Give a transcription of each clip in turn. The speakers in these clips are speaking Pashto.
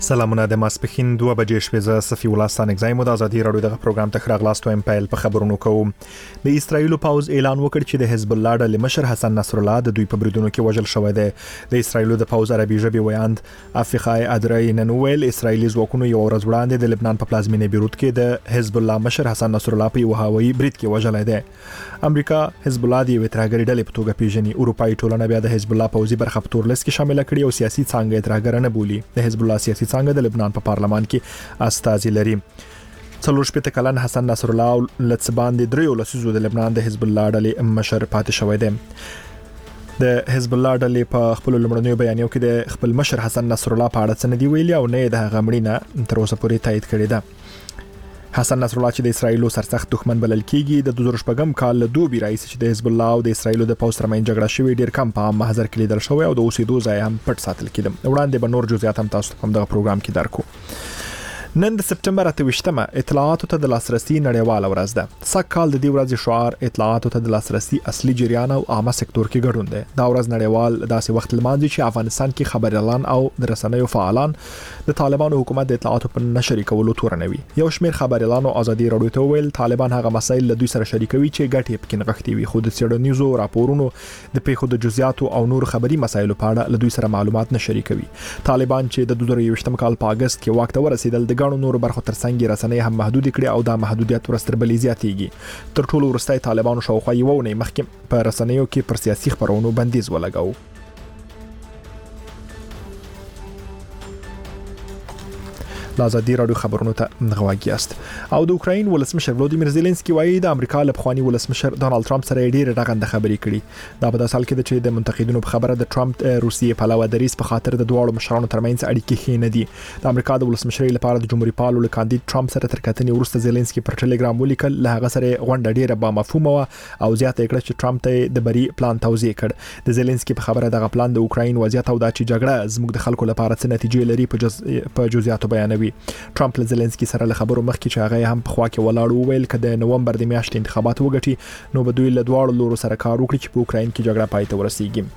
سلامونه د ماسپخین 2 بجې شپې ز صفی الله ستانک زایم د ازادي رادیو دغه پروګرام ته خراغلاستو ام پیل په خبرونو کوم. د اسرایل پاوز اعلان وکړ چې د حزب الله ډلې مشر حسن نصر الله د دوی په بریدونو کې وژل شوی دی. د اسرایل د پاوز عربي ژبه ویاند افریقای ادرای ننویل اسرایلی ځواکونو یو ورځ وړاندې د لبنان په پلازمینه بیروت کې د حزب الله مشر حسن نصر الله په یو هوایي برید کې وژل دی. امریکا حزب الله د وترهګری ډلې په توګه پیژني. اروپאי ټولنه بیا د حزب الله پاوزي برخه په تور لیست کې شامل کړي او سیاسي څنګه ترهګر نه بولي. د حزب الله سیاسي څنګه د لبنان په پارلمان کې استازي لري. څلور شپته کلن حسن نصر الله لڅبان د دریو لسیزو د لبنان د حزب الله ډلې مشر پاتې شوی دی. د حزب الله ډلې په خپل لمړنیو بیانیو کې د خپل مشر حسن نصر الله په اړه څه نه دی ویلي او نه د غمړینه تر اوسه پورې تایید کړی ده. حسن نصر الله چې د اسرایلو سرسخت دښمن بلل کیږي د 2014 کال له دوبي رئیس چې د حزب الله او د اسرایلو د پوسټ ترمنځ جګړه شوې ډیر کم په محضر کې لیدل شوی او د اوسېدو ځای هم پټ ساتل کېده. وړاندې به نور جزئیات هم تاسو په دغه پروګرام کې درکو. نن د سپټمبر 28مه اطلاعاتو ته د لاسرسي نړیواله ورځ ده. سږ کال د دې ورځې شعار اطلاعاتو ته د لاسرسي اصلي جریان او عامه سکتور کې ګډون دی. دا ورځ نړیوال داسې وخت لمانځي چې افغانستان کې خبريالان او د رسنیو فعالان د طالبانو حکومت د اطلاعاتو په نشر کولو تورنوي. یو شمېر خبريالانو ازادي رادیو ته ویل طالبان هغه مسایل له دوی سره شریکوي چې ګټې پکې نغښتي وي، خو د څېړنیزو راپورونو د پیښو د جزئیاتو او نور خبري مسایلو په اړه له دوی سره معلومات نه شریکوي. طالبان چې د 2023 کال په اگست کې واک ته ورسېدل د ګڼو نور برخو ترڅنګ رسنۍ هم محدود کړي او دا محدودیت ورستر بلې زیاتېږي. تر ټولو وروسته طالبانو شاوخوا یو ونې مخکې په رسنیو کې پر سیاسي خبرونو بندیز ولګاوه. د ازادي رادیو خبرونو ته غواګی است. او د اوکراین ولسمشر ولودیمیر زيلنسکي وایي د امریکا له پخوانی ولسمشر ډونالد ټرمپ سره ډېر رغنده خبرې کړي. دا په داسې حال کې چې د منتقدینو په خبره د ټرمپ روسیې پلوه دریس په خاطر د دوه مشرانو ترمنځ اړیکې ښې نه دي. د امریکا د ولسمشرۍ لپاره د جمهوریت پالو له کاندید ټرمپ سره تر کتنې وروسته زيلنسکي پر ټلګرام ولیکل له هغه سره غونډه ډېره با مفهومه او زیاته کړه چې ټرمپ ته د بری پلان توضیح کړ. د زيلنسکي په خبره دغه پلان د اوکراین وضعیت او د جګړه زموږ د خلکو لپاره څه نتیجې لري په جزئیاتو بیانوي. ټرمپ زيلنسکي سره له خبرو مخکې چې هغه هم په خوا کې ولاړ ویل کده نومبر د میاشتې انتخابات وګټي نو به دوی له دواړو لورو سره کار وکړي چې په اوکراین کې جګړه پای ته ورسیږي.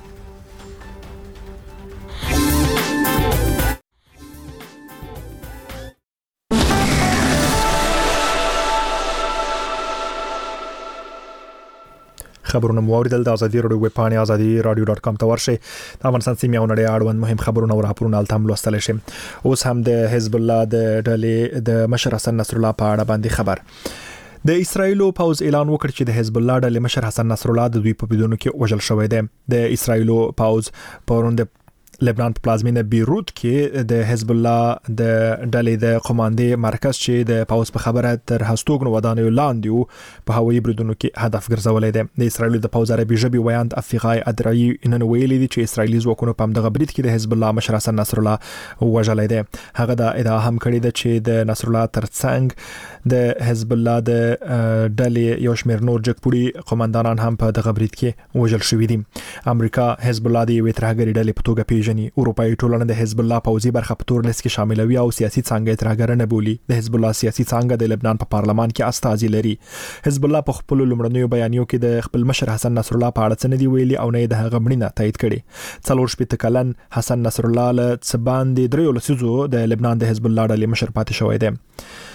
خبرونه موریدل د ازادي رادیو ویب پاڼه azadi-radio.com ته ورشي. د افغانستان سیمه او نړۍ اړوند مهم خبرونه او راپورونه التم لوستل شي. اوس هم د حزب الله د ډلې د مشر حسن نصر الله په اړه باندې خبر. د اسرایلو پاوز اعلان وکړ چې د حزب الله ډلې مشر حسن نصر الله د دوی په بریدونو کې وژل شوی دی. د اسرایلو پاوز پروند لبنان په پلازمینه بیروت کې د حزب الله د ډلې د قوماندې مرکز چې د پاوز په خبره تر هستوګنو ودانیو لاندې په هوایي بریدونو کې هدف ګرځولې ده. د اسرایل د پاوز عربي ژبه ویاند افریقای ادرای نن ویلي دي چې اسرایلی ځواکونو په دغه برید کې د حزب الله مشر حسن نصر الله وژلې ده. هغه دا ادعا هم کړې ده چې د نصر الله ترڅنګ د حزب الله د ډلې یو شمېر نور جګپوړي قوماندانان هم په دغه برید کې وژل شوي دي. امریکا حزب الله د وترهګری ډلې په توګه پیژني. اروپאי ټولنه د حزب الله پوځي برخه په تور لیست کې شاملوي او سیاسي څنګه ترهګر نه بولي. د حزب الله سیاسي څنګه د لبنان په پارلمان کې استازي لري. حزب الله په خپل لمړنیو بیانیو کې د خپل مشر حسن نصر الله په اړه څه نه دی ویلي او نه د هغه مړینه تایید کړي. څلور شپته کلن حسن نصر الله له څبان د دریو لسیزو د لبنان د حزب الله ډلې مشر پاتې شوی دی.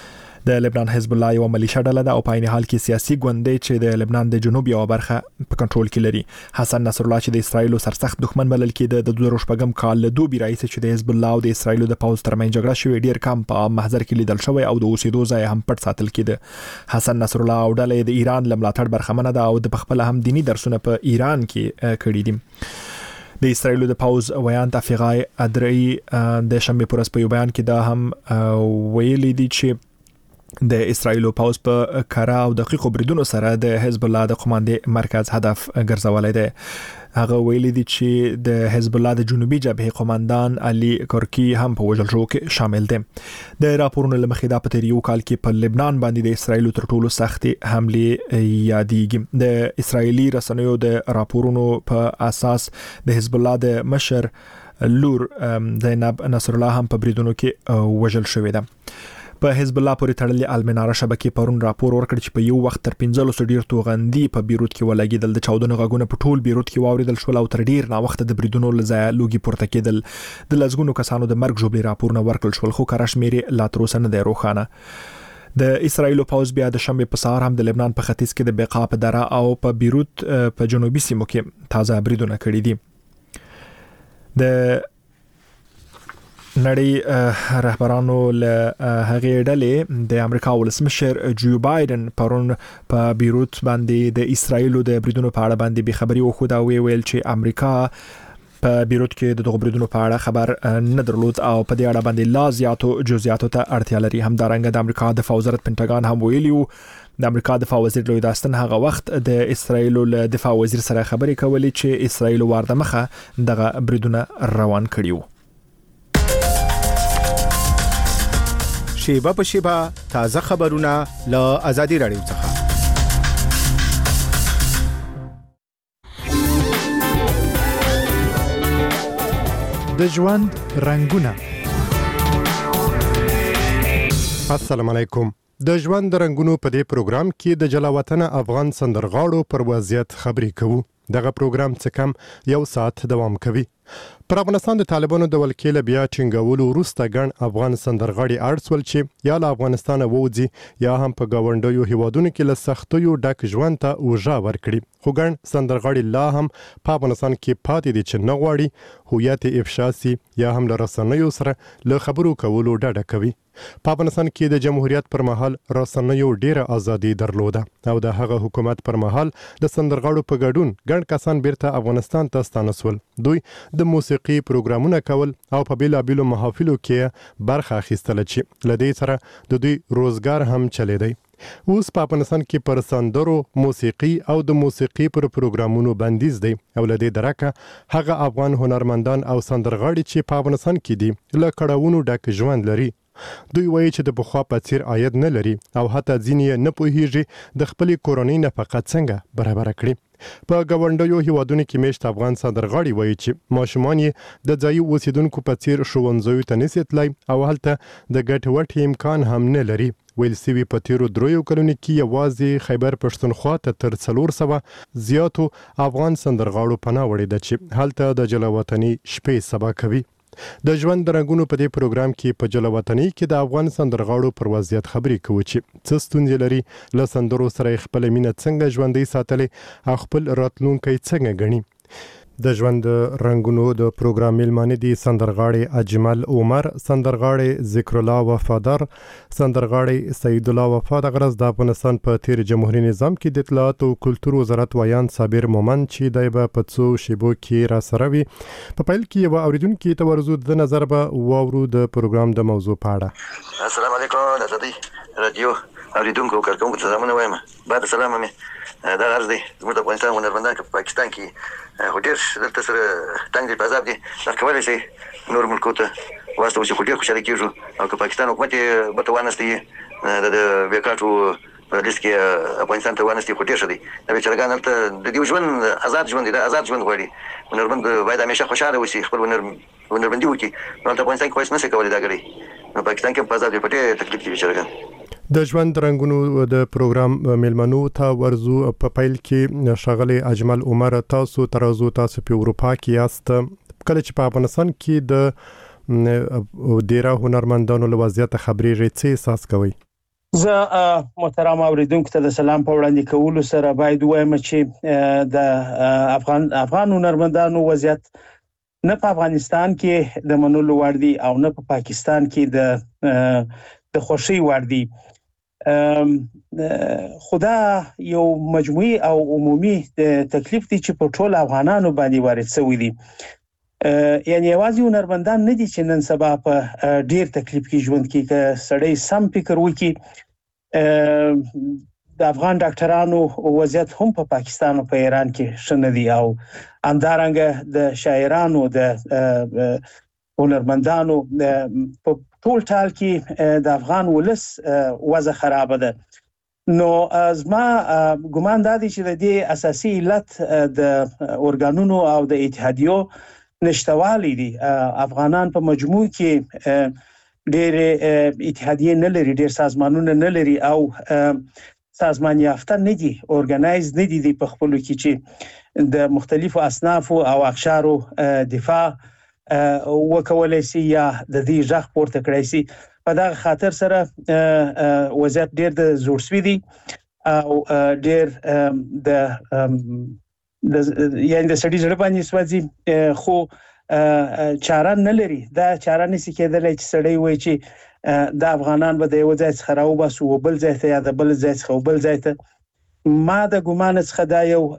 د لبنان حزب الله یو ملیشه ډله ده او په عین حال کې سیاسي ګوندې چې د لبنان د جنوب یو برخه په کنټرول کې لري. حسن نصر الله چې د اسرایلو سرسخت دښمن بلل کېده د 2014 کال له دوبي رئیس چې د حزب الله او د اسرایلو د پوسټ ترمنځ جګړه شوې ډیر کم په محضر کې لیدل شوی او د اوسېدو ځای هم پټ ساتل کېده. حسن نصر الله او ډله د ایران لملاتړ برخمنه ده او د خپل هم دینی درسونه په ایران کې کړي دي. د اسرایلو د پاوز ویاند افریقای ادرای د شنبه پرس په یو بیان کې دا هم ویلي دي چې د اسرایلو پاوز په کارا او دقیقو بریدونو سره د حزب الله د قوماندې مرکز هدف ګرځولای دی. هغه ویلي دي چې د حزب الله د جنوبي جبهه قوماندان علي کورکی هم په وژل شو کې شامل دي. د راپورونو لمخې دا په تیریو کال کې په لبنان باندې د اسرایلو تر ټولو سختي حمله یادېږي. د اسرایلی رسنیو د راپورونو په اساس د حزب الله د مشر لور زینب نصر الله هم په بریدونو کې وژل شوې ده. په حزب الله پورې تړلې المناره شبکې پرون راپور ورکړ چې په یو وخت تر 15 ډیر توغندي په بیروت کې ولګیدل. د چاودنو غږونه په ټول بیروت کې واوریدل شول او تر ډیر نا وخت د بریدونو لځای لوګي پورته کېدل. د لزګونو کسانو د مرګ جوړې راپورونه ورکړل شول خو کارش مېری لا تر اوسه نه دی روښانه. د اسرایل پوز بیا د شنبه په سهار هم د لبنان په ختیځ کې د بقا په دره او په بیروت په جنوبي سیمو کې تازه بریدونه کړي دي. د نړۍ رهبرانو له هغې ډلې د امریکا ولسمشر جو بایدن پرون په بیروت باندې د اسرایل د بریدونو په اړه باندې به خبري وخوده او ویل چې امریکا په بیروت کې د دغه بریدونو په اړه خبر نه درلود او په دې اړه باندې لا زیاتو جزئیاتو ته اړتیا لري. همدارنګه د امریکا دفاع وزارت پینټاګان هم ویلیو د امریکا دفاع وزیر لوی داستن هغه وخت د اسرایل له دفاع وزیر سره خبرې کولې چې اسرایل ورده مخه دغه بریدونه روان کړیو. شیبه په شیبه تازه خبرونه له آزادي رادیو څخه. د ژوند رنگونه. السلام علیکم. د ژوند رنگونو په دې پروګرام کې د جلاوطن افغان سندرغاړو پر وضعیت خبرې کوو. دغه پروګرام څه کم یو ساعت دوام کوي. پر افغانستان د طالبانو د ولکېله بیا چنګولو وروسته ګڼ افغان سندرغاړي اړسول چې یا له افغانستان ووځي یا هم په گاونډیو هیوادونو کې له سختیو ډک ژوند ته اوژا ورکړي. خو ګڼ سندرغاړي لا هم په افغانستان کې پاتې دي چې نه غواړي هویت افشا سي یا هم له رسنیو سره له خبرو کولو ډډه کوي. په افغانستان کې د جمهوریت پر مهال رسنیو ډیره ازادي درلوده او د هغه حکومت پر مهال د سندرغاړو په ګډون ګڼ کسان بیرته افغانستان ته ستانسول. دوی د موسیقي پروګرامونه کول او په بیلابیلو محافلو کې برخه اخیستل چې لدې سره د دوی روزګار هم چلیدي. اوس په افغانستان کې پر سندرو، موسیقي او د موسیقي پر پروګرامونو بندیز دی او لدې درکه هغه افغان هنرمندان او سندرغاړي چې په افغانستان کې دي له کړهونو ډک ژوند لري. دوی وایي چې د بخوا په څیر عاید نه لري او حتی ځینې نه پوهیږي د خپل کورنۍ نفقه څنګه برابر کړي. په گاونډیو هیوادونو کې میشت افغان سندرغاړي وایي چې ماشومان یې د ځایي اوسیدونکو په څیر ښوونځیو ته نشي تللی او هلته د ګټ وټ امکان هم نه لري. ویل سوي په تیرو 3 کلونو کې یوازې خیبر پښتونخوا ته تر 400 زیاتو افغان سندرغاړو پناه وړي ده چې هلته د جلاوطني شپې سبا کوي. د ژوند رنگونو په دې پروګرام کې په جلاوطني کې د افغان سندرغاړو پر وضعیت خبرې کوو چې څه ستونزې لري، له سندرو سره خپل مینه څنګه ژوندۍ ساتلې او خپل راتلونکی څنګه ګڼي. د ژوند رنگونو د پروګرام میلمانه دي سندرغاړي اجمل عمر، سندرغاړي ذکر الله وفادار، سندرغاړي سید الله وفا. د غرض د افغانستان په تیر جمهوریت نظام کې د اطلاعات او کلتور وزارت ویان صابر مومن چې دای په پڅو شیبو کې را سره وي. په پیل کې یو اوریدونکو ته ورزو د نظر به واورو د پروګرام د موضوع په اړه. السلام علیکم د دې رادیو اوریدونکو کارکونکو ته سلامونه وایم. بعد سلام مې دا غرض دی زموږ د افغانستان هنرمندان په پاکستان کې خو ډېر دلته سره تنګ دي په عذاب دي دا کولی شي نور ملکو ته واسطه وشي خو ډېر خوشحاله کېږو او که پاکستان حکومت یې بته وانستی د بیکاټو په لیست کې افغانستان ته وانستی خو ډېر ښه دی. دا بیچارهګان هلته د دې ژوند آزاد ژوند دی دا آزاد ژوند غواړي. هنرمند باید همیشه خوشحاله اوسي خپل هنرمندي وکړي. نو هلته افغانستان کې خو هېڅ نشي کولی دا ګړی نو پاکستان کې په عذاب دی په ډېر تکلیف دي بیچارهګان. د ژوند رنگونو د پروګرام میلمنو ته ورزو په پیل کې شغله اجمل عمر تاسو ترازو تاسو په اروپا کې یاست. کله چې په افغانستان کې د ډیره هنرمندانو له وضعیت خبرې څه احساس کوي؟ زه محترم اوریدونکو ته د سلام په وړاندې کولو سره باید وایم چې د افغان هنرمندانو وضعیت نه په افغانستان کې د منلو وړ دی او نه په پاکستان کې د خوشي وړ دی. خدا یو مجموعي او عمومي تکلیف دی چې په ټول افغانانو باندې وارد شوی دی. یعنی یوازې هنرمندان نه دي چې نن سبا په ډیر تکلیف کې ژوند کوي. که سړی سم فکر وکړي د افغان ډاکټرانو وضعیت هم په پاکستان او په ایران کې ښه نه دی او همدارنګه د شاعرانو د هنرمندانو په ټول ټال کې د افغان ولس وضع خراب ده. نو زما ګمان دا دی چې د دې اساسي علت د اورګانونو او د اتحادیو نشټوالی دي. افغانان په مجموع کې ډېر اتحادیه نه لري، ډېر سازمانونه نه لري او سازمان یافته نه دي، اورګنایز نه دي په خپلو کې چې د مختلفو اصناف او اقشارو دفاع وکولای شي یا د دې ځخ پورته کړی شي. په دغه خاطر سره وضعیت ډېر د زوړ سوي دي او ډېر یعنی د سړي زړه باندې سوځي، خو چاره نه لري. دا چاره نشي کېدلی چې سړی وایي چې د افغانان به د یو ځای څخه راوباسو او بل ځای ته یا د بل ځای څخه بل ځای ته. ما د ګمان څخه دا یو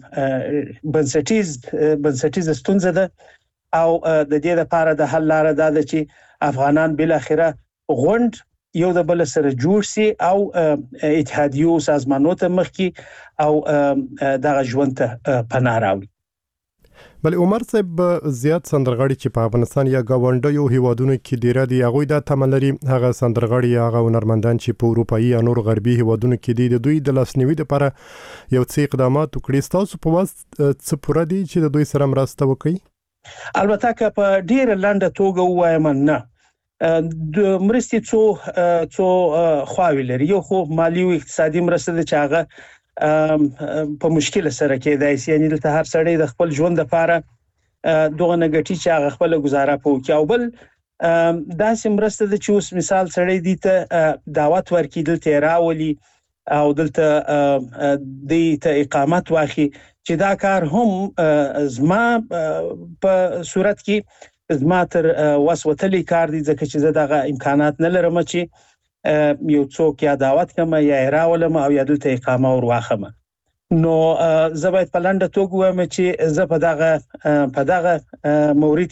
بنسټیز ستونزه ده او د دې لپاره د حل لاره دا ده چې افغانان بل اخره غونډ یو د بل سره جوړ سي او اتحادیو سازمانونو ته مخکي او دغه ژوند ته پناه راوړي. بل عمر صاحب زیات سندرغاړي چې په افغانستان یا گاونډیو هیوادونو کې ډیر دي، هغه د تملري هغه سندرغاړي هغه هنرمندان چې په اروپאי یا نور غربي هیوادونو کې دي، د دوی د لاسنیوي لپاره یو څه اقدامات وکړي. تاسو په واس څه پوره دي چې د دوی سره مرسته وکړي؟ البته که په ډیره لنډه توګه وایم نه، د مرستې څو خواوې لري. یو خو مالی او اقتصادي مرسته ده چې هغه په مشکل سره کېدای شي، یعنی دلته هر سړی د خپل ژوند لپاره دغه نګټي چې هغه خپل گزاره کوي. او بل داسې مرسته ده چې اوس مثال سړی دي ته دعوت ورکړي، دلته راولي او دلته د اقامت واخلي، چې دا کار هم زما په صورت کې زما تر وسوتلی کار دي، ځکه چې زه دغه امکانات نه لرم چې یو څوک یا دعوت کوم یا راولم او یا دلته اقامه ور واخم. نو زه باید په لنډه توګه وایم چې زه په دغه مورید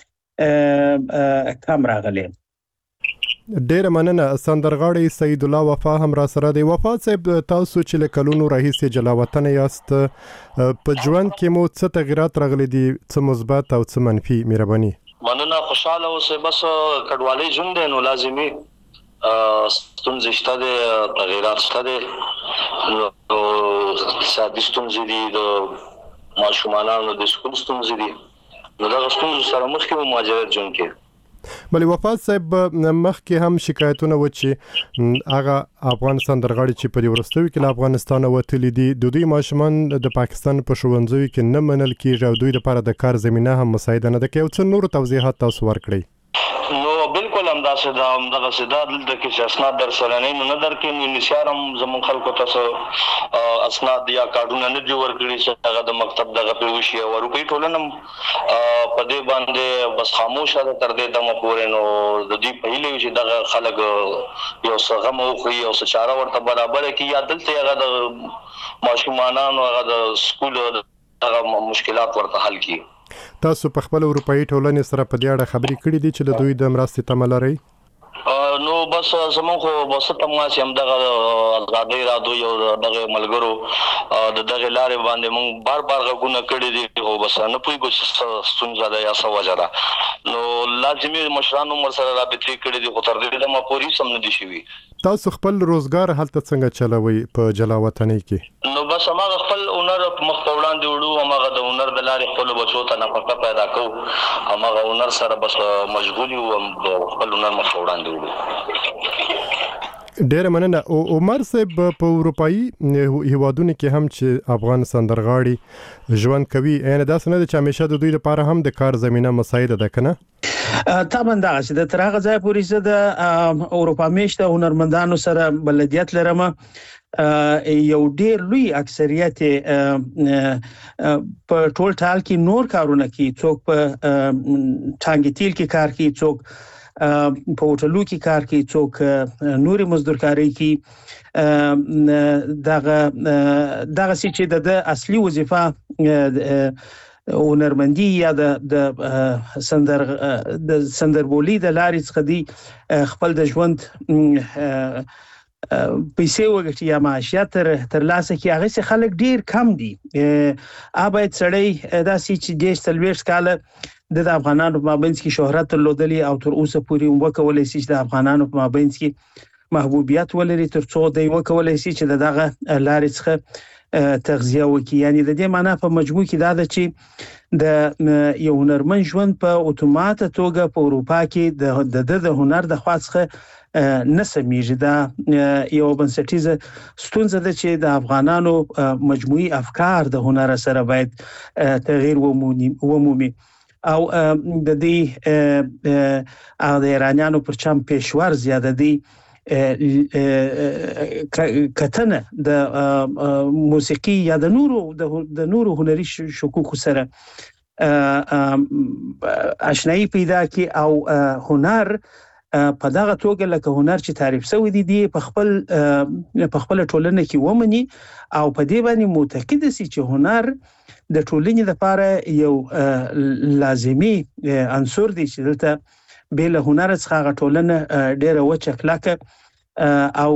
کې کم راغلی. ډیر مننه. سندرغاړي سید الله وفا هم را سره دی. وفا صاحب، تاسو چې له کلونو راهیسې جلاوطن یاست، په ژوند کې مو څه تغیرات راغلي دي، څه مثبت او څه منفي؟ مهرباني. مننه. خوشاله اوسئ. بس کډوالۍ ژوند دی نو لازمي ستونزې شته دي، تغیرات شته دي، نو اقتصادي ستونزې دي، د ماشومانو د سکول ستونزې دي، نو دغه ستونزو سره مخ کې مهاجرت ژوند کې. بلې وفا صاحب، مخکې هم شکایتونه و چې هغه افغان سندرغاړي چې په دې وروستیو کې له افغانستانه وتلي دي، د دوی ماشومان د پاکستان په ښوونځیو کې نه منل کېږي او دوی لپاره د کار زمینه هم مساعده نه ده. که یو څه نور توضیحات تاسو ورکړئ. نو بالکل همداسې دا همدغه سدا دلته کې چې اسناد در سره نه درکې، نو نشار هم زمون خلکو ته اسناد یا کارډونه نه دی ورکړي چې هغه د مکتب دغه په وشي او روپی ټولنم په دې باندې بس خاموشه ده تر دې دمه پورې. نو د دې په هیله چې دغه خلک یو څه غم او خو یو څه چاره ورته برابر کړي، یا دلته هغه د ماشومانانو هغه د سکول هغه مشکلات ورته حل کړي. تاسو په خپل اروپאי ټولنې سره په دې اړه خبرې کړې دي چې د دوی د مرستې تمه لرئ؟ نو بس زمون خو وسط ما چې هم دغه آزادۍ رادو یو دغه ملګرو د دغه لارې باندې مونږ بار غوونه کړې دي، خو بس نه پوهیږو چې ستونزه ده یا څه وجه ده. نو لازمي مشرانو مر سره رابطې کړې دي، خو تر دې دمه پورې سم نه دي شوي. تاسو خپل روزګار هلته څنګه چلوي په جلاوطنۍ کې؟ نو بس هغه خپل هنر مخ په وړاندې وړو، هغه د هنر د لارې خپل بچو ته نفقه پیدا کوو، هغه هنر سره بس مشغول یو، خپل هنر مخ په وړاندې وړو. ډیر مننه. عمر صاحب، په اروپאי هیوادونو کې هم چې افغان سندرغاړي ژوند کوي، یعنی دا څنګه چې همیشه د دوی لپاره هم د کار زمينه مساعده ده کنه؟ طبعا دا چې د ترغه ځای پورې زه د اروپا میشته هنرمندانو سره بلدیت لرم. یو ډیر لوی اکثریت په ټول ټال کې نور کارونه کوي، څوک په ټانګ تیل کې کار کوي، څوک په هوټلو کې کار کوي، څوک نوري مزدورکاري کوي. دغه چې د اصلي وظیفه هنرمندي یا د سندربولي د لارې څخه دی خپل د ژوند پیسې وګټي یا معاشیات تر لاسه کې، هغه څه خلک ډیر کم دي. باید سړی داسې چې دیش تلويش کاله د افغانانو په مابینځ کې شهرت درلودلی او تر اوسه پورې وکولای شي چې د افغانانو په مابینځ کې محبوبیت ولري، تر څو دی وکولای شي چې دغه لارې څخه تغذیه وکړي. یعنی د دې معنی په مجموع کې دا ده چې د یو هنرمند ژوند په اتومات توګه په اروپا کې د هنر د خاصه نه سمېږي. دا یو بنسټیزه ستونزه ده چې د افغانانو مجموعي افکار د هنر سره باید تغییر ومومي او د دې د ایرانیانو پر چم پېشور زیاده دي کتنه د موسیقي یا د نورو هنري شکوکو سره آشنایی پیدا کی او هنر په دغه توګه لکه هنر چې تعریف شوی دی په خپل ټولنه کې ومني او په دې باندې معتقد سي چې هنر د ټولنې لپاره یو لازمي عنصر دی چې دلته بل هنر څخه ټولنه ډیره وچه کلاکه او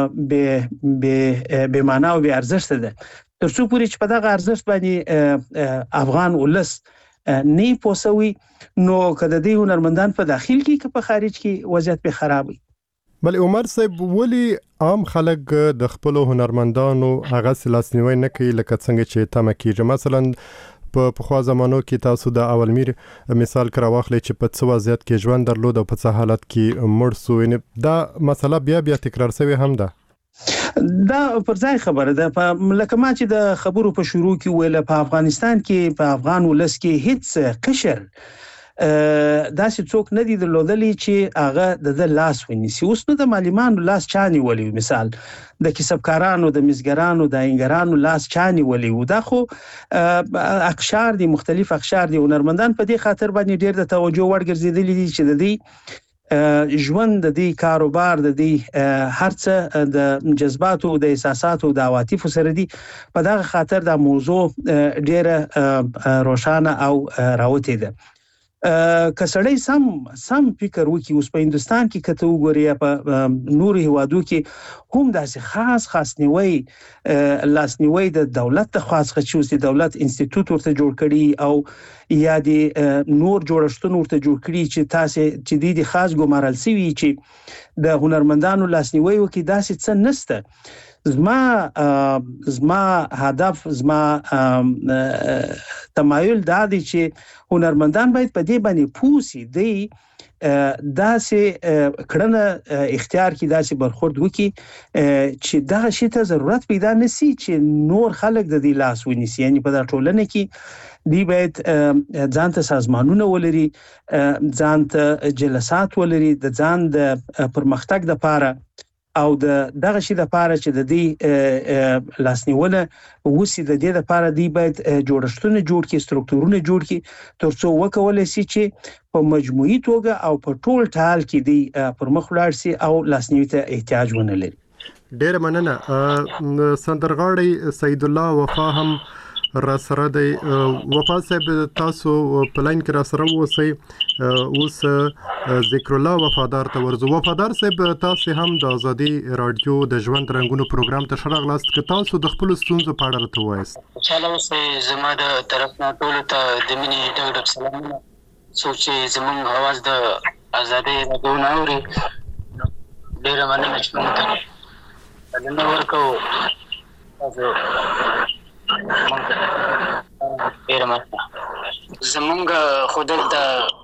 به معنا او به ارزښت ده. ترڅو پورې چې په دغه ارزښت باندې افغان ولس نه پوسوي نو کله د هنرمندان په داخل کې که په خارج کې وضعیت به خراب وي. بل عمر صاحب ولی عام خلک د خپل هنرمندانو هغه لاسنیوي نه کوي لکه څنګه چې تم کیږي؟ مثلا په خوا زمانو کې تاسو د اولمیر مثال کړه واخلئ چې په څه وضعیت کې ژوند درلود او په څه حالت کې مړ شو. دا مسله بیا تکرار شوی هم ده. دا پر ځای خبره ده. لکه ما چې د خبرو په شروع کې ویل په افغانستان کې په افغان ولس کې هیڅ قشر داسې څوک نه دي درلودلی چې هغه د لاس ونیسي. اوس نو د معلمانو لاس چاني ولي، مثال د کسبکارانو، د مزګرانو، د اینګرانو لاس چاني ولي. دا خو اقشار دي، مختلف اقشار دي. هنرمندان په دې خاطر باندې ډېر د توجه وړ ګرځېدلي دي چې د دې ژوند، د دې کاروبار، د دې هرڅه د جذباتو، د احساساتو، د عواطفو سره دي. په دغه خاطر دا موضوع ډېره روښانه او راوته ده. کسړی سم فکر وکي. اوس په هندستان کې کته وګوري، په نور هیوادو کې هم داسې خاص نیوي لاسنیوي د دولت د خاص خصوصي دولت انسټیټیوټ ورته جوړ کړي او یا د نور جوړښتونو ورته جوړ کړي چې تاسو چې د خاص ګمارل سوي چې د هنرمندانو لاسنیوي وکي. داسې څه نشته. زما هدف، زما تمایل دا دی چې هنرمندان باید په دې باندې پوسی دی داسې کړنه اختیار کی، داسې برخورد وکي چې دا شی ته ضرورت پیدا نسی چې نور خلک د دې لاس ونیسي. یعنی په دا ټولنه کې دی باید ځانته سازمانونه ولري، ځانته جلسات ولري د ځان د پرمختګ لپاره او دغه شی د لپاره چې د دې لاسنیونه وسی د دې لپاره دی باید جوړښتونه جوړ کړي، سترکټورونه جوړ کړي ترڅو وکولای شي چې په مجموعي توګه او په ټول ټال کې دی پر مخ ولاړ شي او لاسنیوي ته احتیاج ونه لري. ډېر مننه. سندرغاړی سید الله وفا هم را سره دی. وفا صاحب تاسو په لاین کې را سره اوسئ. اوس ذکر الله وفادار ته ورځو. وفادار صاحب تاسو هم د ازادي رادیو د ژوند رنگونو پروګرام ته شراغلاست که تاسو د خپل ستونزو په اړه راته وایست. چاله اوسه زما د طرف نه ټول ته د مینې ډېر سلامونه. سوچ زمون आवाज د ازادي رادیو ناوري ډېر مننه چې موږ ته دنه ورکو. تاسو ډېر مننه. زمونږ خودل د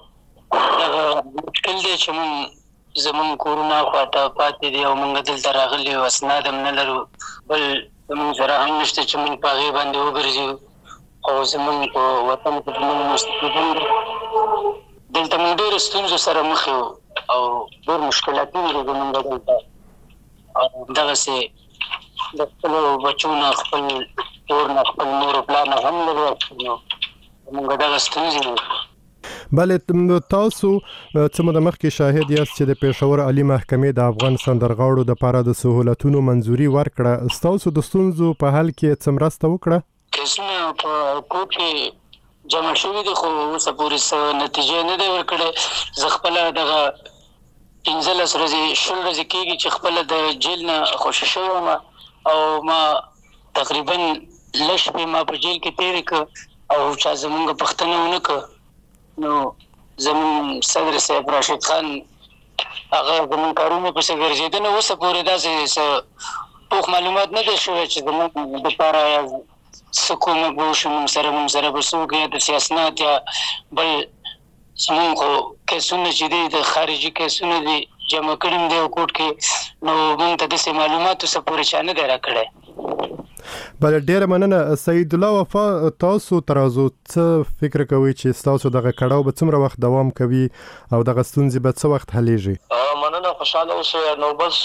مشکل دی چې زمون کورونه خواته پاتې دي او موږ دلته راغلي او اسناد هم نه لرو. بل زمون سره هم نشته چې موږ په هغې باندې وګرځو. او زمون په وطن کې موږ مستفیدون دي. دلته موږ ډېرو ستونزو سره مخ یو او ډېر مشکلاتونه لرو موږ دلته. او دغسې د خپلو بچو نه، خپل کور نه، خپل مور او پلار نه هم لرو. نو موږ دغه ستونزې لرو. بله تاسو څه موده مخکې شاهد یاست چې د پېښور عالي محکمې د افغان سندرغاړو دپاره د سهولتونو منظوري ورکړه. ستاسو د ستونزو په حل کې څه مرسته وکړه؟ کیسونه په کور کې جمع شوي دي خو اوسه پورې څه نتیجه نه دی ورکړی. زه خپله دغه 15 ورځې 20 ورځې کېږي چې خپله د جیل نه خوشي شوی یم او ما تقریبا لږ شپې ما په جیل کې تېرې کړه او چا زمونږ پوښتنه ونه کړه. نو زمون صدر صاحب راشد خان هغه زمون کارونه پسې ګرځېده. نو اوسه پورې داسې پوخ معلومات نه دی شوی چې زموږ دپاره یا څه کومک به وشي موږ سره به څوک یا د سیاسنات یا بل زموږ خو کیسونه چې دي د خارجي کیسونه دي جمع کړي دي او کوټ کې نو موږ ته داسې معلوماتو څه پورې چا نه دی راکړی. بل ډیره مننه سید الله وفا. تاسو ترازو څه فکر کوئ چې تاسو دغه کړهو به څومره وخت دوام کوي او دغه ستونزې به څه وخت حلیږي؟ مننه، خوشاله اوسئ. نو بس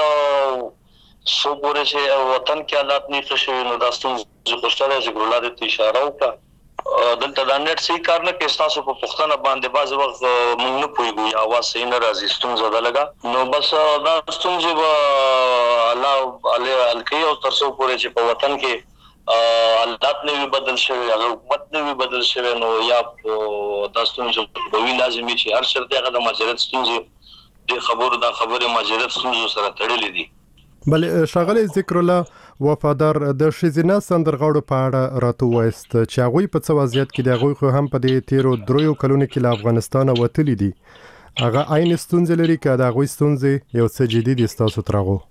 څو پورې چې وطن کې حالات نه ښه شوي نو دا ستونزې خوشاله چې ګلادې ته اشاره وکړه. دلته دا نت صحیح کار نه کوي، تاسو په پښتنه باندې بعض وخت موږ نه پوهیږو یا आवाज صحیح نه راځي، ستونزه ده لګا. نو بس دا ستونزې به الله علی الکی او تر څو پورې چې په وطن کې حالات نه وي بدل شوی، حکومت نه وي بدل شوی، نو یا دا ستونزې به وي لازمي چې هر شرط هغه د ماجرت ستونزې د خبرو د خبرې ماجرت ستونزو سره تړلې دي. بل ښاغلی ذکر الله وفادار د ښځینه سندرغاړو په اړه راته ووایست چې هغوی په څه وضعیت کې دي. هغوی خو هم په دې تیرو 3 کلونو کې له افغانستانه وتلي دي. هغه عین ستونزې لري که د هغوی ستونزې یو څه جدي دي ستاسو تر هغو؟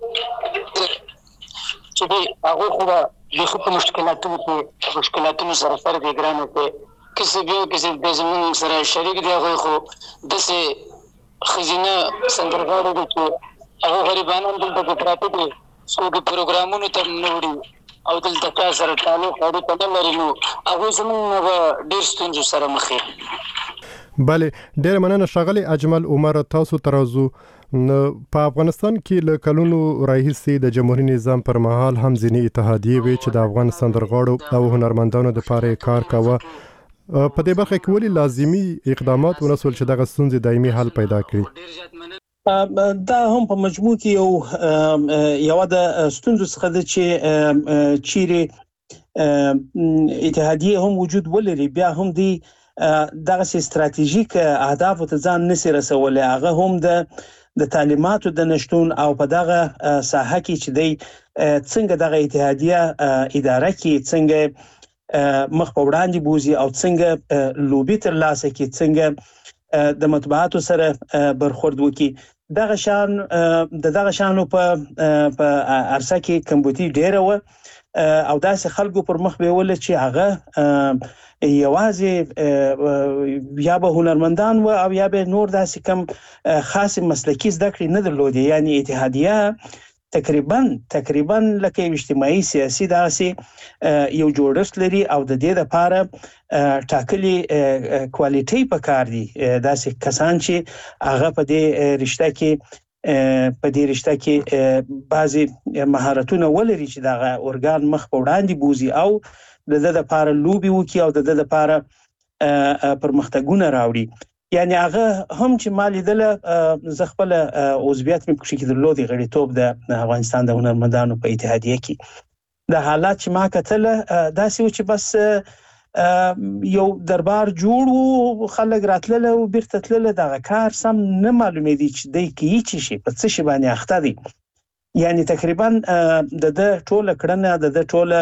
چې دی هغوی خو به بیخي په مشکلاتونو سره سر دی ګرانه دی، کسب یو کسب دی زموږ سره شریک دی. هغوی خو داسې ښځینه سندرغاړو دي چې هغه غریبانان دلته کې پراته دي، څوک پروګرامونو ته نه وړي او دلته چا سره تعلق اړیکه نه لري، نو هغوی زموږ به ډېر ستونزو سره مخ وي. بلې ډېره مننه ښاغلی اجمل عمر. تاسو ترازو په افغانستان کې له کلونو راهیسې د جمهوري نظام پر مهال هم ځینې اتحادیې وې چې د افغان سندرغاړو او هنرمندانو دپاره کار کاوه. په دې برخه کې ولې لازمي اقدامات ونه سول چې دغه ستونزې دایمي حل پیدا کړي؟ دا هم په مجموع کې یو د ستونزو څخه ده چې چیرې اتحادیه هم وجود ولري، بیا هم دی دغه استراتیژیک اهداف ته ځان نسی رسولي. هغه هم د تعلیماتو د نشټون او په دغه ساحه کې چې دی څنګه دغه اتحادیه اداره کې څنګه مخ په وړاندې بوزي او څنګه لوبي تر لاسه کې څنګه د مطبوعاتو سره برخورد وکي. دغه شانو په عرصه کې کمبودي ډیره و او داسې خلکو پر مخ به ول چې هغه یوازې یا به هنرمندان و او یا به نور داسې کم خاص مسلکی زده کړې نه درلودي. یعنی اتحادیه تقریبا لکه اجتماعي سیاسي داسې یو جوړښت لري او د دې لپاره ټاکلي کوالټي پکار دي، داسې کسان چې هغه په دې رشته کې بعضي مهارتونه ولري چې دغه اورګان مخ په وړاندې بوزي او د دې لپاره لوبي وکي او د دې لپاره پرمختګونه راوړي. یعنی هغه هم چې مالی دله زغبل عضویت مې پکې درلودي غړیتوب د افغانستان د هنرمندانو په اتحادیه کې د حالات چې ما کتله داسې و چې بس یو دربار جوړ و، خلک راتلله او بیرته تلله، دغه کار سم نه معلومېدی چې دی کې څه شي په څه شي باندې اخته دي. یعنی تقریبا د ټوله کړنه د ټوله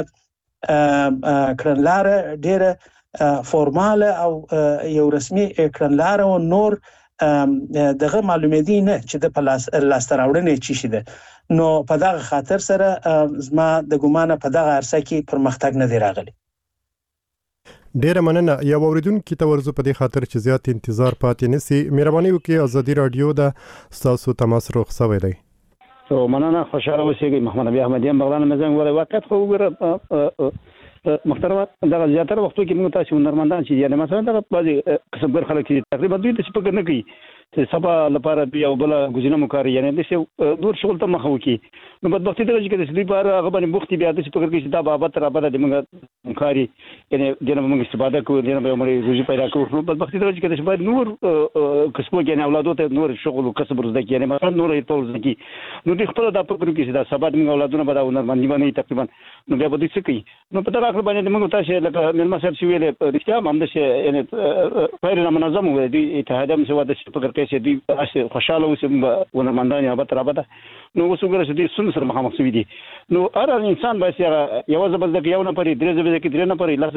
کړنلاره ډیره فورمال او یو رسمي کړنلار او نور دغه معلوماتي نه چې د پلاس لاستراوړنې چی شي ده. نو په دغه خاطر سره زما د ګمانه په دغه عرصه کې پرمختګ نه دی راغلی. ډیره مننه. یو اوریدونکو ته ورزو په دې خاطر چې زیات انتظار پاتې نسی، مهرباني وکړئ ازادي رادیو د تاسو تماس روخ سوي دی. مننه، خوشاله اوسئ. محمد ابي احمدیان بغلان مزنګ ولې واقعیت خو وګوره محترمات دغه زیاتره وختو کې موږ تاسو هنرمندان چې یعنی مثلا دغه بعضي کسبګر خلک چې تقریبا دوی د فکر نه کوي چې سبا لپاره بیا بل غوښنه مکاري یعنی د څه دور شغل ته مخ وکي. نو بدبختي دغه چې د دې لپاره هغه باندې مختي بیا د فکر کې چې دا بابت را بده د موږ مکاري یعنی دنه موږ استفاده کوو، دنه به موږ روزي پیدا کوو. نو بدبختي دغه چې باید نور کسبګر یعنی اولادو ته نور شغل او کسب ورزده کې یعنی مثلا نور یې ټول ځکه نو د خپل د فکر کې چې دا سبا موږ اولادونه به دا هنرمندي باندې تقریبا نو بیا به څه کوي. نو په دغه باندې موږ تاسو لکه ملما صاحب چې ویل رښتیا هم د یعنی غیر منظم و دي اتحاد هم سوا د فکر کې چې دی خوشاله اوسم هنرمندان یا به تر ابده. نو اوس وګورئ چې د سره مخامخ شوي دي. نو هر انسان باید یو ځبل د یو نه پرې درې ځبل کې درې نه پرې لږ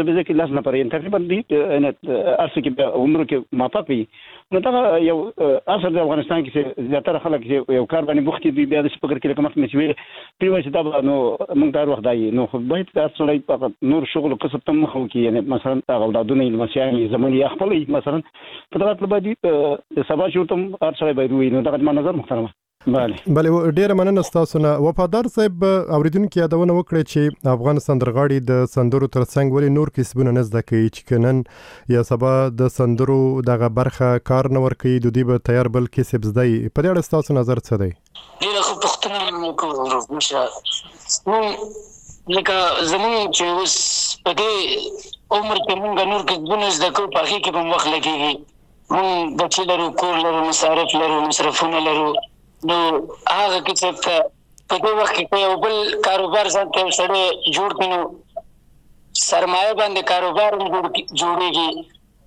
طلبه کې لاس نه پرې تقریبا دې ان اصل کې عمر کې موافق وي نو دا یو اصل د افغانستان کې زیاتره خلک یو کار باندې بوختي دي بیا د فکر کې کوم څه وي په وجه دا نو موږ دا وخت دی نو خو به تاسو لای په نور شغل کسب تم خو کې یعنی مثلا اولادونه المسیاني زمونی خپل مثلا په دغه طلبه دي سبا شوتم ارسله بیروي نو دا ما نظر محترمه بله ډیره مننه تاسو نه وفادار صاحب اوریدونکو یادونه وکړه چې افغان سندرغاړي د سندرو ترڅنګ ولې نور کسبونه نه زده کوي چې کنن یا سبا د سندرو دغه برخه کار نه ور کوي د دې به تیار بل کسب زده په دې اړه تاسو نظر څه دی ډیره خو پښتنه کوو مشه لکه زمون چې اوس په دې عمر کې موږ نور کسبونه زده کوو په هغه کې به وخت لګيږي موږ بچی لرو کور لرو مصارف لرو مصرفونه لرو نو هغه کې چې په دې وخت کې یو بل کاروبار ځان ته سره جوړ کینو سرمایه باندې کاروبار جوړیږي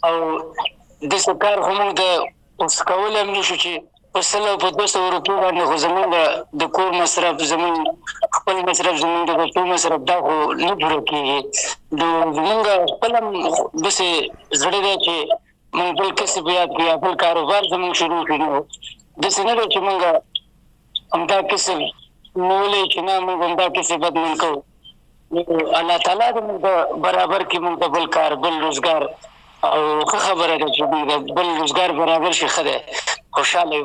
او د سکار هم د اوس کول هم نشو چې په 200 روپیو باندې خو زمونږ د کور مصرف زمونږ خپل مصرف زمونږ د بچو مصرف دا خو نه پوره کېږي نو زمونږ خپل هم داسې زړه دی چې موږ بل کسب یاد کړو بل کاروبار زمونږ شروع کړو د سینه چې موږ همدا کسب نولې چې نه موږ همدا کسب بدمن کوو الله تعالی دې برابر کې موږ بل کار بل روزګار او خبره ده چې موږ بل روزګار برابر شي خدای خوشاله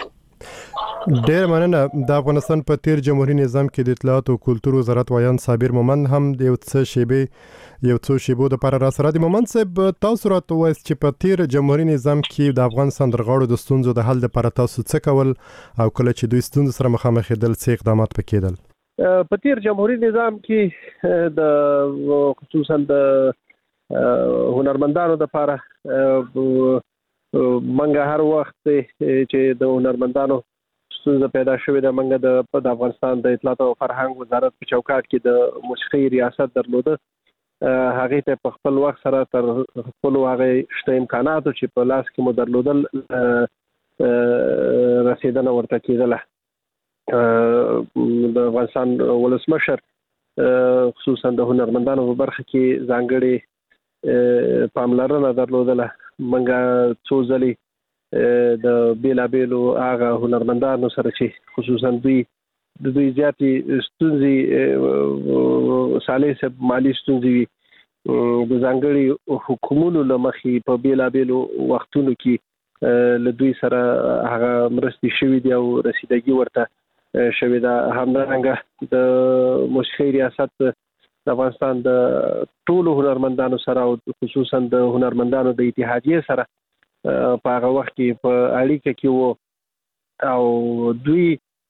موږ ډیر مننه د افغانستان په تیر جمهوریت نظام کې د اطلاعات او کلتور وزارت وایان صابر مومند هم د یو څو شیبو د پر را سره د مومند صاحب تاسو راته وایي چې په تیر جمهوریت نظام کې د افغان سندرغاړو د ستونزو د حل لپاره تاسو څه کول او کله چې دوی ستونزو سره مخامخ دل څه اقدامات وکړل په تیر جمهوریت نظام کې د خصوصا د هنرمندانو لپاره منګه هر وخت چې د هنرمندانو ستونزه پیدا شوې ده منګه د افغانستان د اطلاعات او فرهنګ وزارت په چوکاټ کې د موسیقي ریاست درلوده هغه ته په خپل وخت سره تر خپل هغه شته امکاناتو چې په لاس کې مو درلودل رسیدنه ورته کېدله د افغانستان ولسمشر خصوصا د هنرمندانو په برخه کې ځانګړي پاملرنه درلودله منګه څو ځلې د بیلابیلو هغه هنرمندانو سره چې خصوصا د دوی زیاتې ستونزې سالي مالی ستونزې د ځانګړي حکومتونو لمخې په بیلابیلو وختونو کې له دوی سره هغه مرستې شوې دي او رسیدګي ورته شوې ده همدارنګه د موسیقي ریاست د افغانستان د ټولو هنرمندانو سره او خصوصا د هنرمندانو د اتحادیې سره په هغه وخت کې په اړیکه کې وو او دوی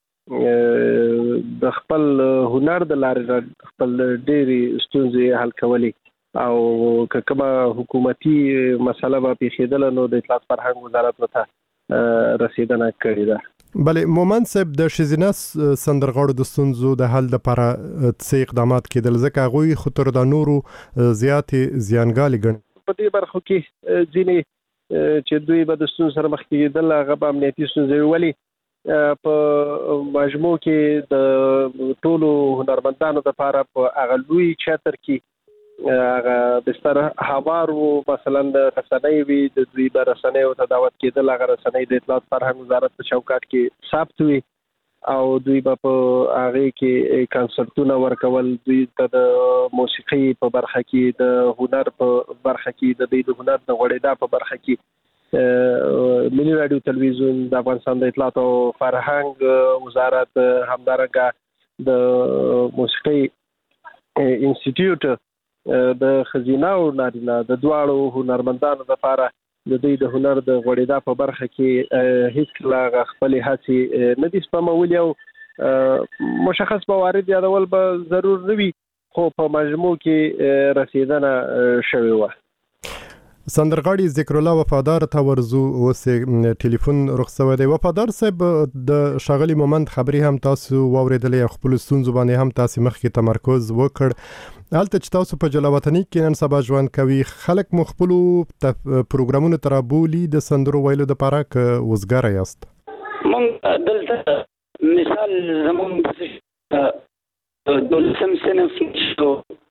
د خپل هنر د لارې خپل ډېری ستونزې حل کولې او کومه حکومتي مسله به پیښېدله نو د اطلاعات فرهنګ وزارت ته رسیدنه کړې ده بله مومند صاحب د ښځینه سندرغاړو د ستونزو د حل لپاره څه اقدامات کېدل ځکه هغوی خو تر د نورو زیاتې زیانګالې ګڼي په دې برخو کې ځینې چې دوی به د ستونزو سره مخ کېدل هغه به امنیتي ستونزې ولې په مجموع کې د ټولو هنرمندانو لپاره په هغه لوی چتر کې هغه بستر هوارو مثلا د رسنۍ وي د دوی د رسنۍ او تداوت کېدل هغه رسنۍ د اطلاعات فرهنګ وزارت په چوکاټ کې ثبت وي او دوی په هغه کې کنسرتونه ورکول دوی د موسیقي په برخه کې د هنر په برخه کې د هنر د غوړېدا په برخه کې ملي رادیو تلویزیون د افغانستان د اطلاعات او فرهنګ وزارت همدارنګه د موسیقي انسټیټیوټ د خزینه او نارینه د دواړو هنرمندانو لپاره د دوی د هنر د غوړېدا په برخه کې هیڅ کله خپل هڅې نه دي سپمولې او مشخص موارد یادول به ضرور نه وي خو په مجموع کې رسیدنه شوې وه سندرغاړي ذکر الله وفادار ته ورزو اوس ټلیفون رخصوي دی وفادار صاحب د شاغلي مومند خبري هم تاسو واوریدلې خپل ستونزو باندې هم تاسو مخکې تمرکز وکړ هلته چې تاسو په جلاوطنۍ کې نن سبا ژوند کوي خلک مخبل پروګرامونو ترابولي د سندرو ویلو د لپاره ک وزګار یاست من دلته مثال زمون د 12 صنف شو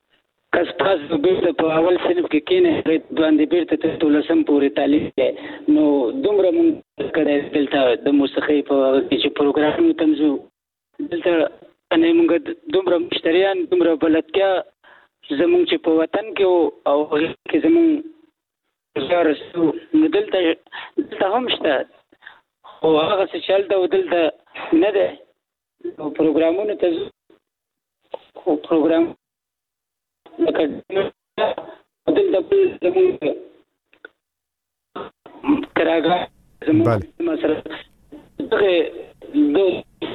کس پاس بیرته په اول صنف کې کېنه باندې بیرته تر 12 پورې تعلیم دی نو دومره مونږ کړه دلته د موسیقي په چې پروګرام تنظیم دلته نه مونږ دومره مشتریان دومره بلدتیا زمونږ چې په وطن کې او کې زمونږ زارسو نو دلته هم شته او هغه څه چلته دلته نه ده پروګرامونه ته پروګرام لکه دلته زمونږ کراګا زمونږ مثلا دغه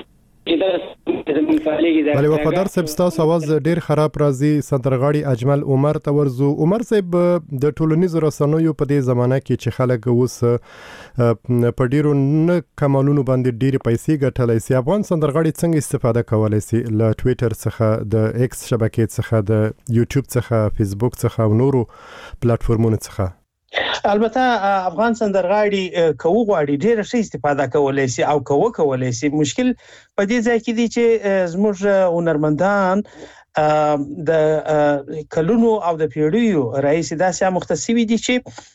بله وفادار صاحب ستاسو आवाज ډیر خراب راځي سندرغاړي اجمل عمر ته ورزو عمر صاحب د ټولنیزو رسنیو په دې زمانہ کې چې خلک اوس په ډیرو نه کمالونو باندې ډیر پیسې ګټلای شي افغان سندرغاړي څنګه استفاده کولای شي له ټوئیټر څخه د ایکس شبکې څخه د یوټیوب څخه فیسبوک څخه او نورو پلیټفارمونو څخه البته افغان سندرغاړي کوو غواړي ډېر ښه استفاده کولای شي او کولای شي مشکل په دې ځای کې دی چې زموږ هنرمندان د کلونو او د پیړیو رئیس داسې مختصوي دي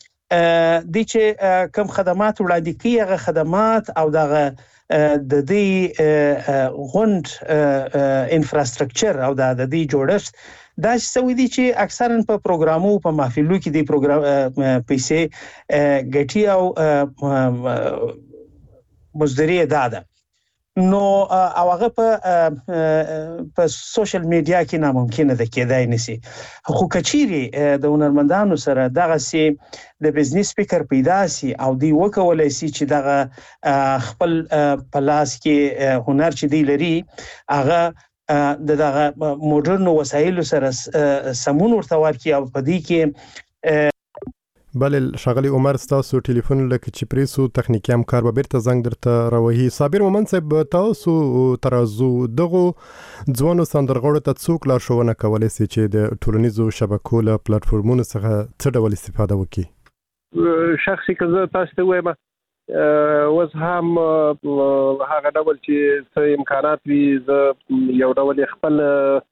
چې کم خدمات وړاندې کوي هغه خدمات او دغه د دې غونډ انفراستراکچر او د دې جوړښت دا څه دي چې اکثرا په پروګرامو په محفلو کې د پروګرام پیسې ګټي او مزدوري ده نو او هغه په سوشل میډیا کې ناممکن ده کېدای نشي خو کچيري د هنرمندانو سره دغه سي د بزنس فکر پیدا سي او دی وکولای سي چې دغه خپل پلاس کې هنر چې دی لري هغه دغه موډرن وسایلو سره سمون ورته ورکي او په دې کې بله شغلی عمر ستاسو ټلیفون لکه چې پریسو تخنیکی همکار به بیرته زنګ درته راوهي صابر مومن صاحب تاسو ترازو دغه ځوانو سندرغاړو ته څوک لارښوونه کولی شي چې د ټولنیزو شبکو له پلیټفارمونو څخه څه ډول استفاده وکړي شخصي که زه تاسو ته وایم اوس هم هغه ډول چې څه امکانات وي زه یو ډول خپل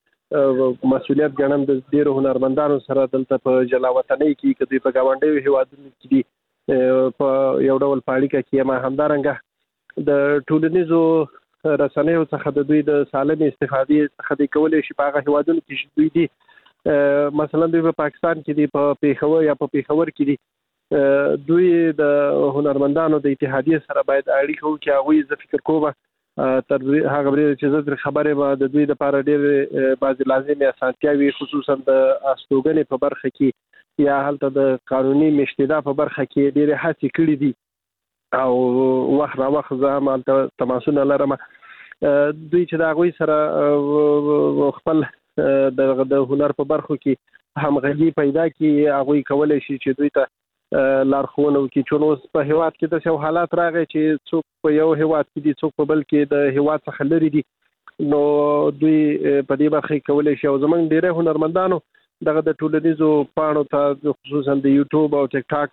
مسؤلیت ګڼم د ډیرو هنرمندانو سره دلته په جلاوطنۍ کې کدي په گاونډي هیوادونو کې دي په یو ډول پاړیکه کې ما همدارنګه د ټولنیزو رسنیو څخه د دوی د سالم استفادې څخه د کولې شي په هغه هیوادونو کې دوی دي مثلا دوی په پاکستان کې دي په پیښور یا په پیښور کې دي دوی د هنرمندانو د اتحادیه سره باید اړیکه وکړي هغه ز فکر کوم تر هغه بری چې زه خبره ما د دوی لپاره ډېر بعض لازمي اسانتیاوي خصوصا د استوګنې په برخه کې یا هلته د قانوني مشتدا په برخه کې ډېر هڅې کړې دي او وخت را وخت زه هم تماسونه لرم دوی چې دا غوي سره خپل د هنر په برخه کې همغږي پیدا کړي هغه کولای شي چې دوی ته لارښوونه وکړي چې اوس په هیواد کې د څو حالات راغی چې څوک په یو هیواد کې دي څوک په بل کې د هیواد څخه لري دي نو دوی په دې برخه کې کولای شي او زمونږ ډېر هنرمندانو دغه د ټولنیزو پاڼو ته خصوصا د یوټیوب او ټیک ټاک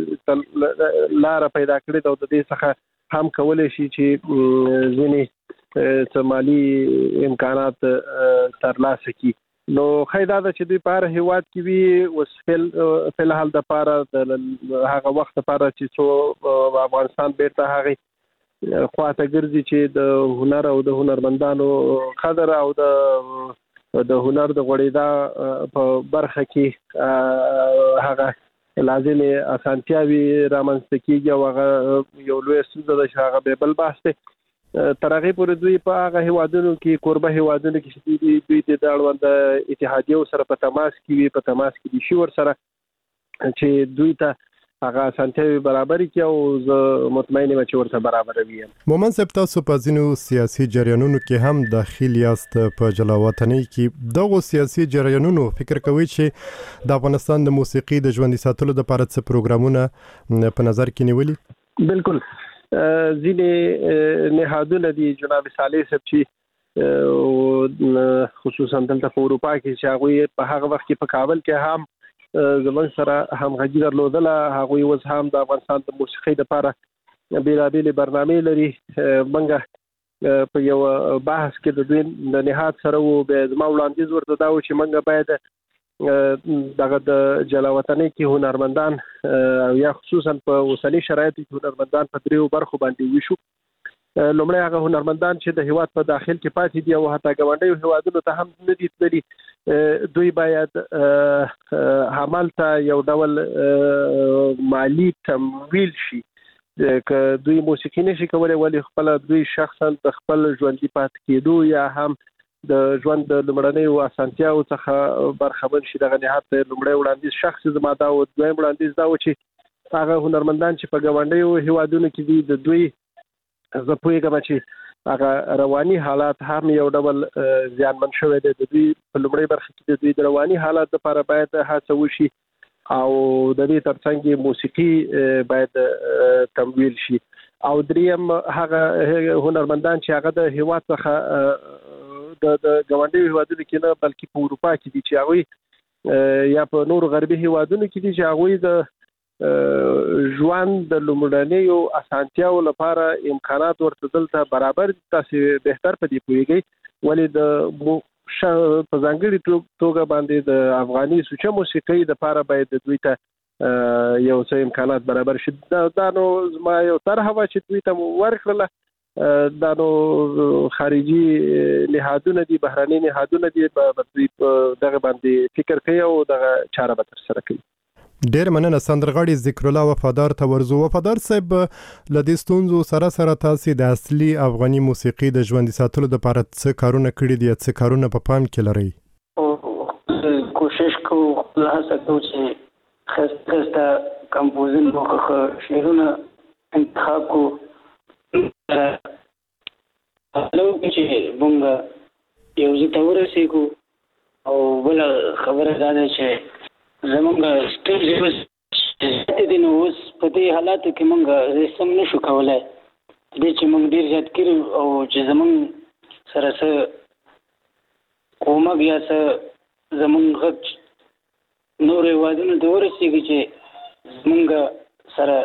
دی لار پیدا کړې او د دې څخه هم کولای شي چې ځینې مالي امکانات ترلاسه کړي نو خیدا د چې دوی په هیواد کې وي اوس فلحال د پاره د هغه وخت لپاره چې څو افغانستان بیرته هغه خواته ګرځي چې د هنر او د هنرمندانو قدر او د هنر د غوړېدا په برخه کې هغه لازمي اسانتیاوي رامنځته کیږي او هغه یو لوی ستونزه ده چې هغه به بل بحث دی تر هغه پورې دوی په هغه هیوادونو کې قربه هیوادونو کې دوی د اړوند اتحادیو سره په تماس کې دي شي ور سره چې دوی ته هغه اسانتیاوي برابر کړي او زه مطمئن یم چې ورته برابر وي مومن صاحب تاسو په ځینو سیاسي جریانونو کې هم داخل یاست په جلاوطنۍ کې دغه سیاسي جریانونو فکر کوي چې د افغانستان د موسیقي د ژوندۍ ساتلو لپاره څه پروګرامونه په نظر کې نیولي بالکل ځینې نهادونه دي جناب صالح صاحب چې خصوصا دلته په اروپا کې چې هغه په هغه وخت کې په کابل کې هم زموږ سره همغږي درلودله هغه اوس هم د افغانستان د موسیقۍ لپاره بیلابېلې برنامې لري منګه په یو بحث کې د دوی د نهاد سره و به زما وړاندیز ورته دا و چې منګه باید دغه د جلاوطنۍ کې هنرمندان او یا خصوصا په اوسنی شرایطو کې هنرمندان په دریو برخو باندې ویشو. لومړی هغه هنرمندان چې د هیواد په داخل کې پاتې دي او حتی ګاونډیو هیوادونو ته هم نه دي تللي، دوی باید همالته یو ډول مالی تمویل شي. که دوی موسیقي نشي کولی ولې خپل دوی شخصا د خپل ژوندي پاتې کېدو یا هم د ژوند د لومړنیو اسانتیاو څخه برخمن شي. دغه نهایت لومړی وړاندیز شخصي زما دا و. دویم وړاندیز دا و چې هغه هنرمندان چې په ګاونډیو هیوادونو کې دي د دوی زه پوهېږم چې هغه رواني حالات هم یو ډول زیانمن شوی دی. د دوی په لومړۍ برخه کې د دوی د رواني حالات لپاره باید هڅه وشي او د دې ترڅنګ موسیقي باید تمویل شي. او دریم هغه هنرمندان چې هغه د هیواد څخه د ګاونډیو هیوادونو کې نه بلکې په اروپا کې دي چې هغوی یا په نورو غربي هیوادونو کې دي چې هغوی د ژوند د لومړنیو اسانتیاو لپاره امکانات ورته دلته برابر دي. تاسې بهتر په دې پوهیږئ ولې د په ځانګړي توګه باندې د افغاني سوچه موسیقۍ لپاره باید دوی ته یو څه امکانات برابر شي. دا نو زما یو طرحه وه چې دوی ته ورکړله. دا نو خارجي نهادونه دي، بهرني نهادونه دي، دوی په دغه باندې فکر کوي او دغه چاره به ترسره کوي. ډېر مننه سندرغاړي ذکر الله وفادار ته ورزو. وفادار صاحب، له دې ستونزو سره تاسې د اصلي افغاني موسیقي د ژوندي ساتلو لپاره څه کارونه کړي دي، څه کارونه په پام کې لرئ؟ کوشش کوو، هڅه کوو چې خسته کمپوزن وکړو، شعرونه انتخاب کوو. لو چې مونږ یو ځای ته ورسېږو او بله خبره دا ده چې زمونږ سټیج دي نو اوس په دې حالاتو کې مونږ سم نشو کولی. دې چې مونږ ډېر زیات کړي او چې زمونږ سره څه کومک یا څه زمونږ غږ نورو هېوادونو ته ورسېږي چې زمونږ سره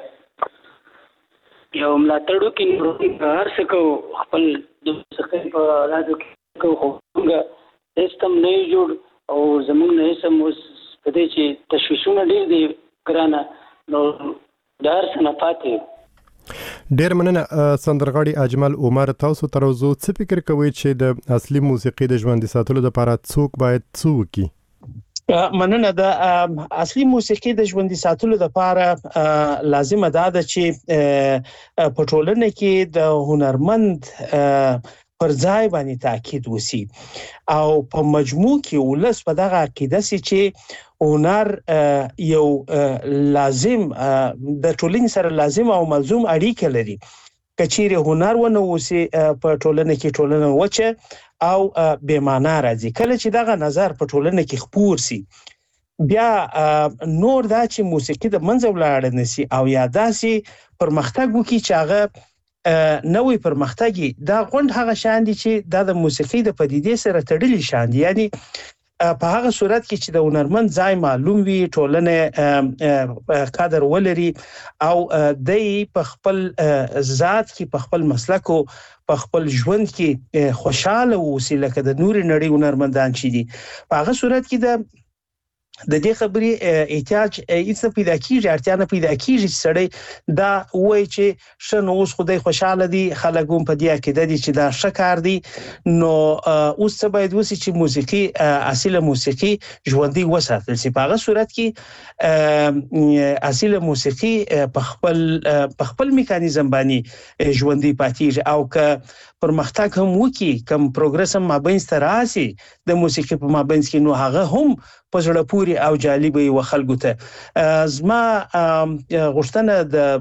یو ملاتړ وکړي. هر څه کوو، خپل د موسیقۍ په آلاتو کې کوو، خو موږ هېڅ هم نه یو جوړ او زموږ نه هېڅ هم اوس په دې چې تشویشونه ډېر دي ګرانه، نو د هر څه نه پاتې یو. ډېر مننه سندرغاړي اجمل عمر. تاسو تر اوسه څه فکر کوئ چې د اصلي موسیقي د ژوندي ساتلو لپاره څوک باید څه وکړي؟ مننه. د اصلي موسیقي د ژوندي ساتلو لپاره لازمه ده چې په ټولنه کې د هنرمند پر ځای باندې تاکید وسی او په مجموع کې ولس په دغه عقیده سي چې هنر یو لازم د ټولنې سره لازم او ملزوم اړیکه لري. کچېره هنر ونه وسی په ټولنه کې ټولنه وچه او بے معنا راځي. کله چې دغه نظر په ټولنه کې خپور سي بیا نور دا چې موسیقي د منځ ولاړ نسی او یا داسې پرمختګ وکړي چې هغه نوې پرمختګي. دا غونډ هغه شان دي چې د موسیقي د پدیدې سره تړلي شان دي. یعنی په هغه صورت کې چې د هنرمند ځای معلوم وي، ټولنه قدر ولري او د په خپل ذات کې په خپل مسلک او په خپل ژوند کې خوشاله اوسي لکه د نور نړۍ هنرمندان چې دي. په هغه صورت کې د دې خبرې احتیاج هیڅ پیدا کیږي، اړتیا نه پیدا کیږي چې سړی دا وایي چې شنو اوس خدای خوشاله دي، خلک هم په دې عقیده دي چې دا ښه کار دی. نو اوس څه باید وسی چې موسیقي اصله موسیقي ژوندۍ وساتل شي. په هغه صورت کې اصله موسیقي په خپل میکانیزم باندې ژوندۍ پاتېږي او که پرمختګ هم وکړي، کم پروګرس هم مابینځ ته راسي د موسیقي په مابینځ کې، نو هغه هم په زړه پورې او جالب وي خلکو ته. زما غوښتنه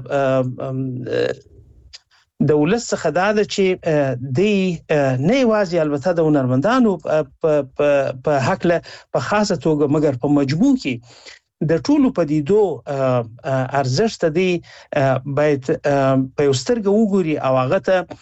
د ولس څخه دا ده چې د نه یوازې البته د هنرمندانو په حقله په خاصه توګه مګر په مجموع کې د ټولو پدیدو ارزښت دی باید په سترګه وګوري او هغه ته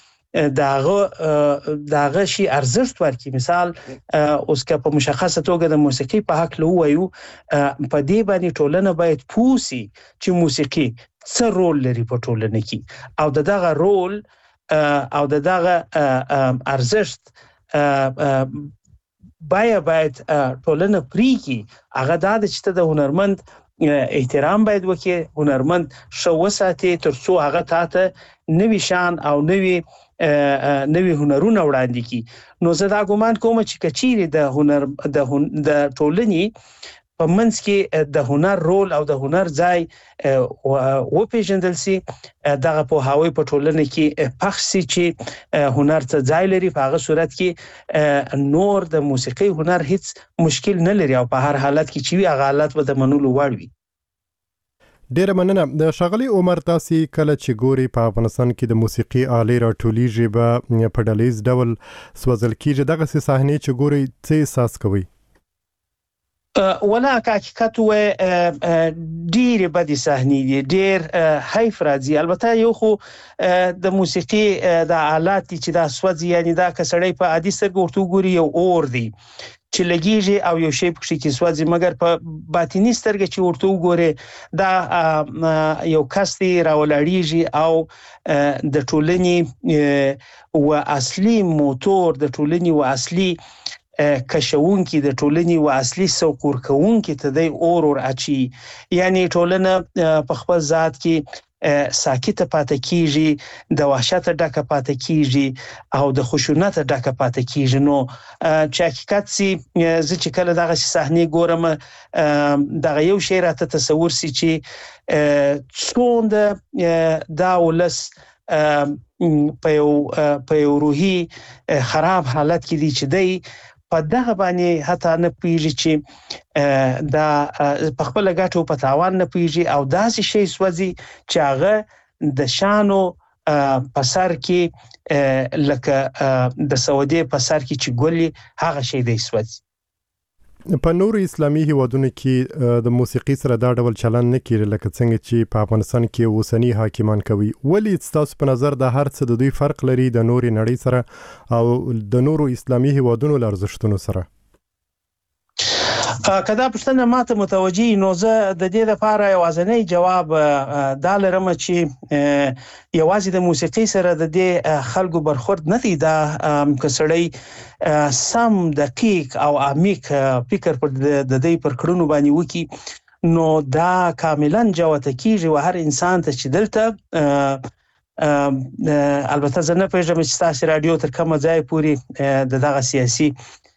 داغه شي ارزښت ورکړي. مثال اوس که په مشخصه توګه د موسیقي په حق له وایو، په دې باندې ټولنه باید پوسي چې موسیقي څه رول لري په ټولنه کې او دغه رول او دغه ارزښت باید ټولنه پریږي هغه دا چې د هنرمند احترام باید وکړي، هنرمند شو وساتي ترڅو هغه ته نوي شان او نوي هنرونه وړاندې کی. نو زه دا ګومان کوم چې کچيري د ټولنې په منځ کې د هنر رول او د هنر ځای و پیژندل سي، دغه په هاوی په ټولنه کې پخ سي چې هنر ته ځای لري. په هغه صورت کې نور د موسیقي هنر هیڅ مشکل نه لري او په هر حالت کې چې وی هغه حالت به د منلو وړ وي. ډیره مننه. د ښاغلي عمر تاسو کله چې ګوري په افغانستان کې د موسیقي آلې راټولیږي به په ډلیز ډول سوځل کیږي، دغه صحنې چې ګوري څه احساس کوي؟ ولا حقیقت و ډیر بدی صحنې دي، ډیر حیف راځي. البته یو خو د موسیقي د آلات چې دا سوځي، یعنی دا کسړی په عادي سترګو ورته ګوري یو اور دی چې لګیږي او یو شی پکې کې سوځي، مګر په باطینی سترګې چې ورته وګوري دا یو کس دی راولاړیږي او د ټولنې او اصلي موتور د ټولنې او اصلي کشونکي د ټولنې او اصلي سوکور کوونکي ته د اور اچي، یعنی ټولنه په خپل ذات کې ساکته پاتې کیږي، د وحشت ډکه پاتې کیږي او د خشونت ډکه پاتې کیږي. نو چې حقیقت سي زه چې کله دغه صحنه ګورم دغه یو شی راته تصور سي چې څوند دا ولس په یو روحي خراب حالت کې دي چې دی په دغه باندې حتی نه پیږي چې دا په خپل ګټو په تاوان نه پیږي او داسې شی سوځي چې هغه د شانو په سر کې لکه د سعودي په سر کې چې ګولي هغه شی دی سوځي. په نور اسلامي هیوادونو کې د موسیقي سره دا ډول چلن نه کیږي لکه څنګه چې په افغانستان کې اوسنی حاکمان کوي. ولی تاسو په نظر د هر څه د دوی فرق لري د نوري نړۍ سره او د نورو اسلامي هیوادونو لارښتونو سره؟ کدا پښتنه ماته متوجي نو زه د دې لپاره یوازنی جواب دا لرم چې یوازې د موسیقي سره د دې خلکو برخورد نه دی، دا کسړی سم دقیق او عمیق فکر پر د دې پر کړنو باندې وکي نو دا کاملا جوته کیږي او هر انسان ته چې دلته البته زه نه پېژنم چې تاسو رادیو تر کومه ځای پوري دغه سیاسي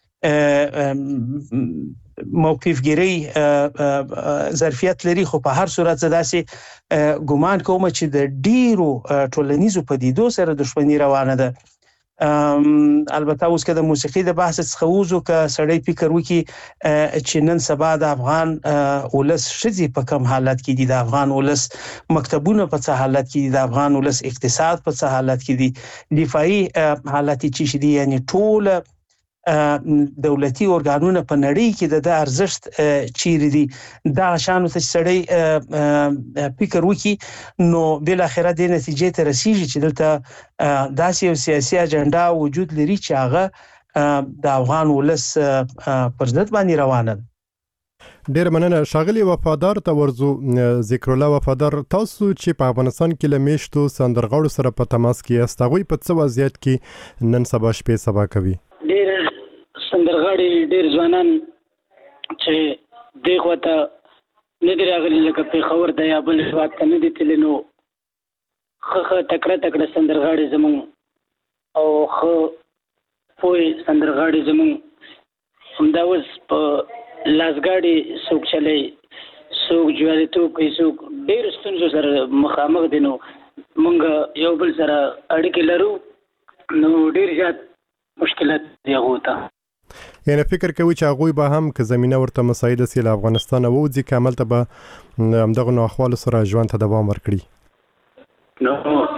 موقف ګیری ظرفیت لري، خو په هر صورت زداسي ګومان کوم چې د ډیرو ټولنیزو پدیدو سره دښمنی روانه ده. البته اوس که د موسیقي د بحث څخه وځو که سړی فکر وکي چې نن سبا د افغان ولس شذي په کوم حالت کې دي، د افغان ولس مکتبونه په څه حالت کې دي، د افغان ولس اقتصاد په څه حالت کې دي، دفاعي حالت چې دي، یعنی ټول دولتي اورګانونه په نړۍ کې د ارزښت چیرې دي دا شانو ته سړی فکر وکي نو بل اخره د نتیجې ته رسیږي چې دلته داسې یو سیاسي اجنډا وجود لري چې هغه د افغان ولس پر ضد باندې روانه ده. ډیر مننه. ښاغلي وفادار ته ورزو ذکر الله وفادار، تاسو چې په افغانستان کې لمیشتو سندرغاړو سره په تماس کې یاست، هغوی په څه وضعیت کې نن سبا شپې سبا کوي؟ ډیر سندرغاړي ډیر ځوانان چې دغه ته نه دی راغلي لکه پیښور د یا بل هیواد ته نه دي تللی، نو خه تکړه سندرغاړي زمون او خه پوي سندرغاړي زمون همدا اوس په لاسګاډي څوک چلی څوک جوړېتو کوي څوک ډېر ستونزو سره مخامخ دي، نو موږ یو بل سره اړیکې لرو نو ډېر زیات مشکلات دی هغو ته. یعنی فکر کوي چې هغوی به هم که زمینه ورته مساعده سي له افغانستانه ووځي که هملته به همدغو ناخوالو سره ژوند ته دوام ورکړي؟ نو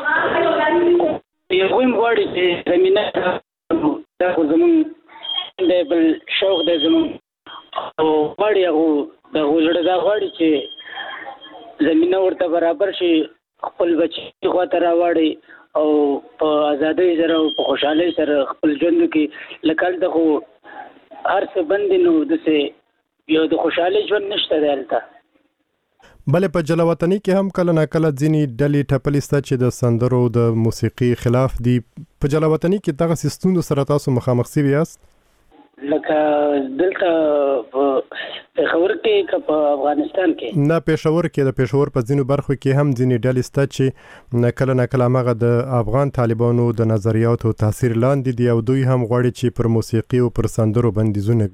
هغوی هم غواړي چې زمینه دا خو زمونږ دی بل شوق دی زمونږ او غواړي هغو د هغو زړه دا غواړي چې زمینه ورته برابر شي، خپل بچي خواته راواړي او په ازادۍ سره او په خوشحالۍ سره خپل ژوند کې لکه هلته خو هر څه بند دي، نو داسې یو د خوشحالۍ ژوند نشته دی هلته. بلې په جلا وطني کې هم کله ناکله ځینې ډلې ټپلې سته چې د سندرو د موسیقي خلاف دي. په جلا وطني کې دغسې ستونزو سره تاسو مخامخ سوي یاست؟ لکه دلته پېښور کې که په افغانستان کې نه پېښور کې د پېښور په ځینو برخو کې هم ځینې ډلې شته چې کله نه کله هغه د افغان طالبانو د نظریاتو تاثیر لاندې دي او دوی هم غواړي چې پر موسیقي او پر سندرو بندیزونه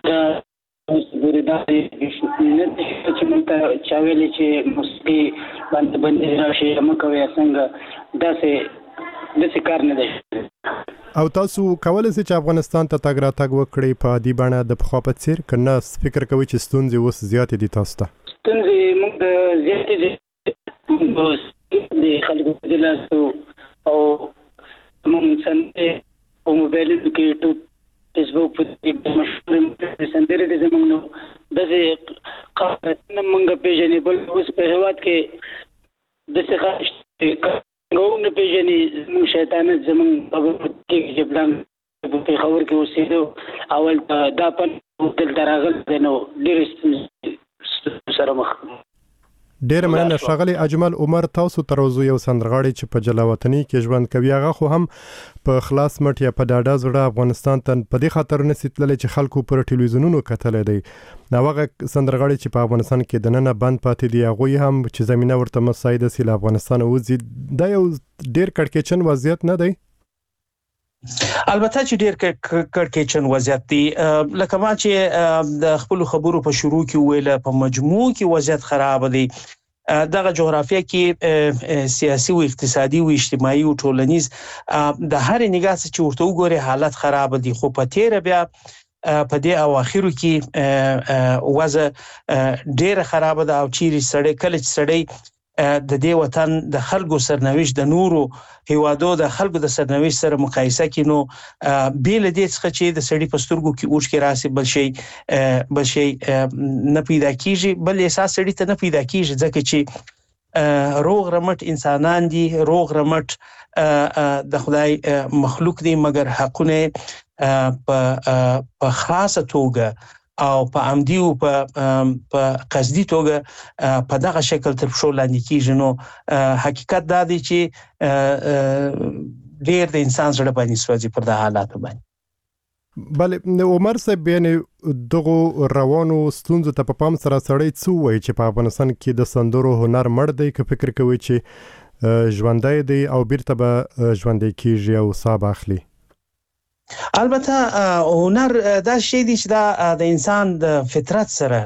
چاویلې چې موسیقي باندې بندیز راشي مکوي څنګه داسې کار نه دی. او تاسو کولای شئ چې افغانستان ته تګ راتګ وکړئ په دې بڼه د پخوا په څیر که نه فکر کوئ چې ستونزې اوس زیاتې دي تاسو ته؟ ستونزې موږ زیاتې دي د خلکو د لاسو او موږ سندرې په موبایلونو کې یوټیوب فیسبوک په دې مشهورې سندرې دي زموږ نو داسې قوانین موږ پېژنې بل اوس په هېواد کې داسې غوونه پیژنې زموږ شیطانت زموږ په کې جبلان په پېښور کې اوسېدو اول دا په دلته راغلی نو ډېرې سره مخ. ډېر مننه ښاغلی اجمل عمر. تاسو تر اوسه یو سندرغاړی چې په جلاوطنۍ کې ژوند کوي هغه خو هم په خلاص مټ یا په ډاډه زړه افغانستان ته په دې خاطر نشي تللی چې خلکو پر ټلویزیونونو کتلی دی. هغه سندرغاړي چې په افغانستان کې دننه بند پاتې دي هغوی هم چې زمینه ورته مساعده سي له افغانستان وځي. دا یو ډېر کړکېچن وضعیت نه دی؟ البته چې ډیر کړکېچن وضعیت دی. لکه ما چې د خپل خبرو په شروع کې ویل په مجموع کې وضعیت خراب دی. دغه جغرافیه کې سیاسي او اقتصادي او اجتماعي او ټولنیز د هر نگاه چې ورته وګوري حالت خراب دي. خو په تیر بیا په دې اواخرو کې وضع ډیره خراب ده او چیرې سړی کله چې سړی د دې وطن د خلکو سرنوشت د نورو هیوادو د خلکو د سرنوشت سره مقایسه کینو بیل دې څخه چې د سړی په سترګو کې اوښکې راسي بل شي نه پیدا کیږي بل احساس سړی ته نه پیدا کیږي ځکه چې روغ رمټ انسانان دي روغ رمټ د خدای مخلوق دي مګر حقونه په خاصه توګه او په عمدي او په قصدي توګه په دغه شکل تر پښو لاندې کیږي. نو حقیقت دا دی چې ډېر د انسان سره باندې سوځي پر د حالات باندې. بله عمر صاحب یعنی دغه روانو ستونزو ته په پام سره سړی څه وایي چې په افغانستان کې د سندرو هنر مړ دی که فکر کوي چې ژوندی دی او بیرته به ژوندی کیږي او ساه به اخلي؟ البته هنر دا شی دی چې دا د انسان د فطرت سره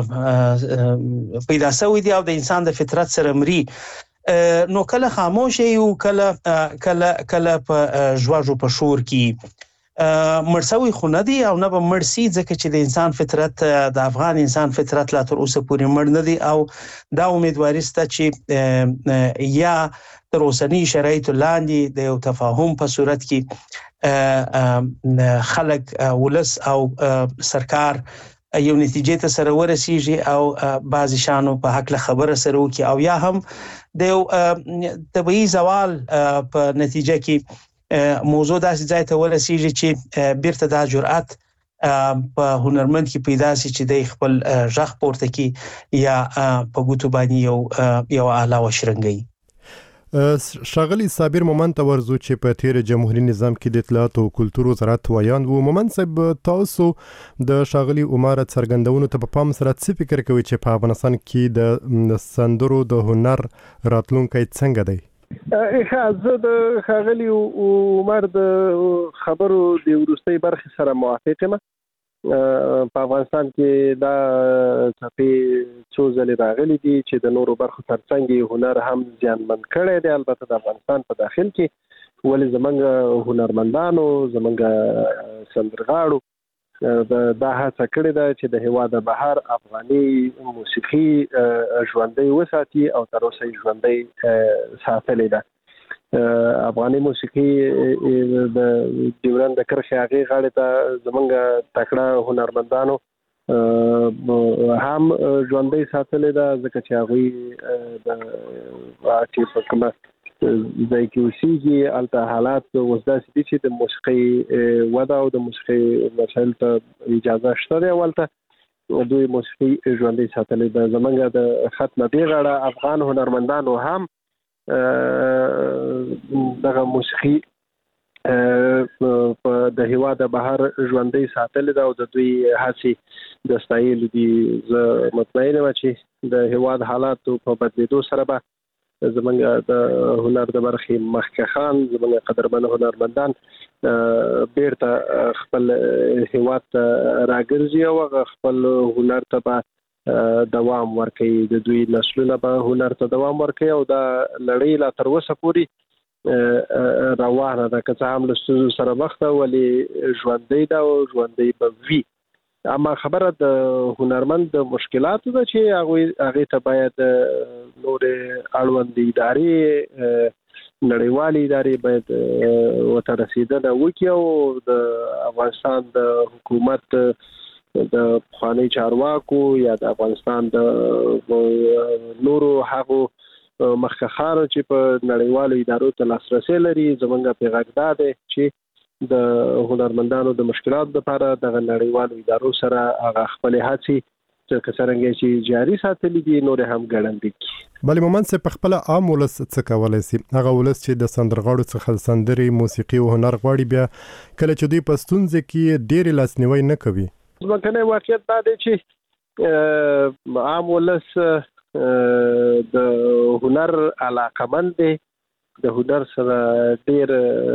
پیدا شوی دی او د انسان د فطرت سره مري. نو کله خاموش یو کله په ژواژو په شور کې مرسوي خو نه دی او نه به مرسي ځکه چې د انسان فطرت د افغان انسان فطرت لا تر اوسه پورې مړ نه دی او دا امیدواري سته چې یا تر اوسنی شرایطو لاندې د یو تفاهم په صورت کې خلک ولس او سرکار یو نتیجې ته سره ورسیږي او بعضی شانو په حق له خبره سره وکي او یا هم د یو طبيعي زوال په نتیجه کې موضوع داسې ځای ته ورسیږي چې بیرته دا جرأت په هنرمند کې پیدا شي چې د خپل ژغ پورته کی یا په ګوتو باندې یو اعلی وشرنګي. ښاغلی صابر مومند ته ورځو چې په تیر جمهوریت نظام کې د اطلاعات او کلتور وزارت ویاند و. مومند صاحب تاسو د ښاغلی عمر څرګندونو ته په پام سره څه فکر کوئ چې په افغانستان کې د سندرو د هنر راتلونکی څنګه دی؟ زه د ښاغلی عمر د خبرو د وروستۍ برخې سره موافق یم. په افغانستان کې دا څپې څو ځلې راغلي دي چې د نورو برخو ترڅنګ هنر هم زیانمن کړی دی. البته د افغانستان په داخل کې ولې زمونږ هنرمندانو زمونږ سندرغاړو دا هڅه کړې ده چې د هېواد بهر افغاني موسیقي ژوندۍ وساتي او تر اوسه یې ژوندۍ ساتلې ده. افغاني موسیقي د ډیورند د کرښې هغې غاړې ته زمونږ تکړه هنرمندانو هم ژوندۍ ساتلې ده ځکه چې هغوی چې په کومه ځای کې اوسېږي هلته حالات اوس داسې دي چې د موسیقۍ وده او د موسیقۍ مسایل ته اجازه شته دی او هلته دوی موسیقي ژوندۍ ساتلې ده. زمونږ د خط نه دې غاړه افغان هنرمندانو هم دغه موسیقي په د هیواد بهر ژوندۍ ساتل دا او د دوی هڅې د ستایل دي. زه مطمئن یم چې د هیواد حالات په بدلیدو سره به زمونږ د هنر د برخې مخکښان زمونږ قدرمن هنرمندان بیرته خپل هیواد راګرځي او خپل هنر ته به دوام ورکوي. د دوی نسلونه به هنر ته دوام ورکوي او دا لړۍ لا تر اوسه پورې روانه ده. که څه هم له ستونزو سره مخ ده ولې ژوندۍ ده او ژوندۍ به وي. اما خبره د هنرمند د مشکلاتو ده چې هغه ته باید نورې اړوند ادارې نړیوالې ادارې باید ورته رسیدنه وکړي او د افغانستان د حکومت د پخواني چارواکو یا د افغانستان د نورو هغو مخکښانو چې په نړیوالو ادارو ته لاسرسي لري زمونږ پیغام دا دی چې د هنرمندانو د مشکلاتو لپاره د نړیوالو ادارو سره هغه خپل هڅې چې څنګه چې جاري ساتلې دي نور هم ګړندې کړي. بلې مومند صاحب په خپل عام ولس څه کولی شي؟ هغه ولس چې د سندرغاړو څخه سندرې موسیقي او هنر غواړي بیا کله چې دوی په ستونزې کې ډېرې لاسنیوی نه کوي. ځمکنی واقعیت دا دی چې عام ولس د هنر علاقمند دی، د هنر سره ډیر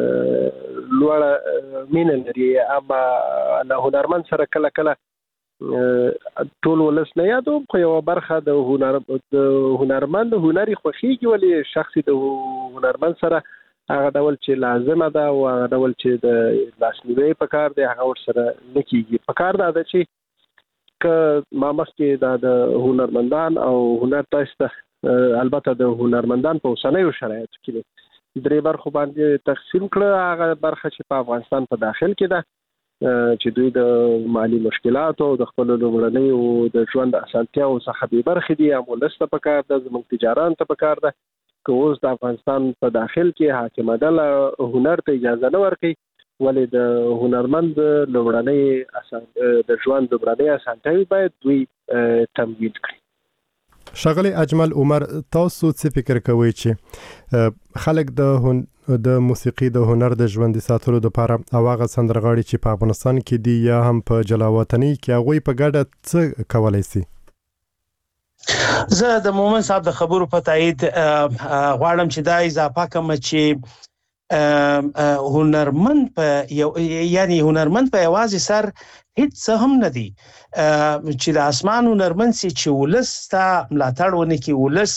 لوړه مینه لري، اما له هنرمند سره کله کله ټول ولس نه یادو خو یو برخه د هنرمند هنري خوښیږي ولې شخصي د هنرمند سره هغه ډول چې لازمه ده او هغه ډول چې د لاسنیوي په کار دی هغه ورسره نه کیږي. په کار ده چې که ما مخکې د هنرمندان او هنر تاسو البته د هنرمندان په اوسنیو شرایطو کې درې برخو باندې تقسیم کړه. هغه برخه چې په افغانستان په داخل کې ده چې دوی د مالی مشکلاتو او د خپل لومړنۍ او د ژوند اسانتیاو څخه به برخې دي. هم ولسته په کار ده، زموږ تجاران ته په کار ده که اوس د افغانستان په داخل کې حاکمه ډله هنر ته اجازه نه ورکوي ولې د هنرمند لومړنۍ د ژوند لومړنۍ اسانتیاوې باید دوی تمویل کړي. ښاغلی اجمل عمر، تاسو څه فکر کوئ چې خلک د موسیقي د هنر د ژوندي ساتلو لپاره او هغه سندرغاړي چې په افغانستان کې دي یا هم په جلاوطنۍ کې هغوی په ګډه څه کولی شي؟ زه د مومن صاحب د خبرو په تایید غواړم چې دا اضافه کوم چې هنرمند په یوازې سر هیڅ څه هم نه دی چې د اسمان هنرمند سي چې ولس ستا ملاتړ ونه کړي، ولس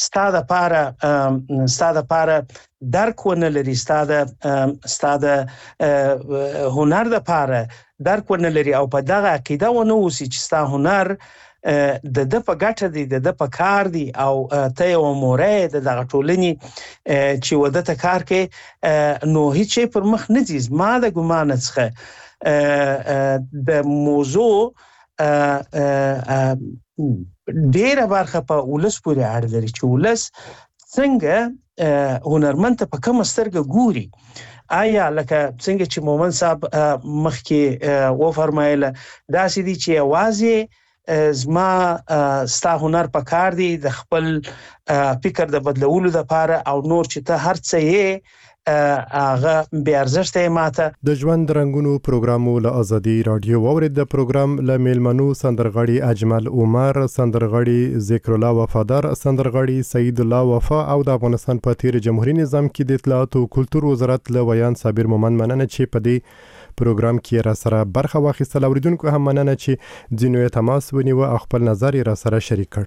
ستا د پاره درک ونه لري، ستا د هنر د پاره درک ونه لري او په دغه عقیده ونه اوسي چې ستا هنر د په ګټه دی، د په کار دی او ته یو مورې د دغه ټولنې چې وده ته کار کې نو هیڅ پر مخ نه ځي. ما د ګمان څخه د موضوع ډیره برخه په ولس پورې اړه لري چې ولس څنګه هنرمند ته په کوم سترګه ګوري. آیا لکه څنګه چې مومن صاحب مخکې و فرمایله داسې دي چې یوازې زما ستا هنر په کار دی د خپل فکر د بدلولو لپاره او نور چې ته هر څه یې هغه بې ارزښته ماته. د ژوند رنګونو پروګرامو له ازادي رادیو واورید. د پروګرام له میلمنو سندرغاړي اجمل عمر، سندرغاړي ذکر الله وفادار، سندرغاړي سعید الله وفا او د افغانستان په تیر جمهوریت نظام کې د اطلاعات او کلتور وزارت له ویان صابر مومند مننه چې په دې پروګرام کې را سره برخه واخیستل. اوریدونکو هم مننه چې ځینو یې تماس ونیو او خپل نظر یې را سره شریک کړ.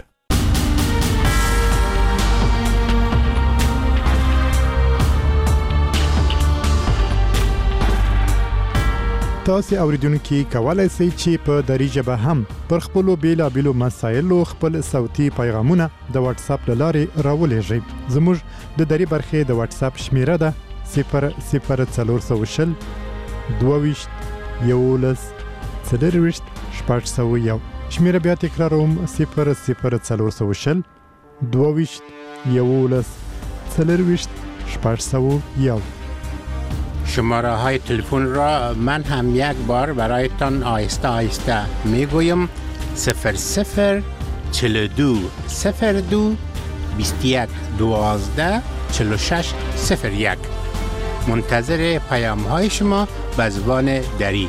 تاسو اوریدونکو کولای شئ چې په دری ژبه هم پر خپل بیلابیلو مسایلو خپل صوتي پیغامونه د واتس اپ لارې راولېږئ. زموږ د دری برخې د واتس اپ شمیره ده 00420 22 11 40 601. شمیره بیا تکراروم 00420 22 11 40 601. شماره های تلفن را من هم یک بار برایتان آهسته آهسته میگویم 00 42 02 21 12 46 01 منتظر پیام های شما به زبان دری.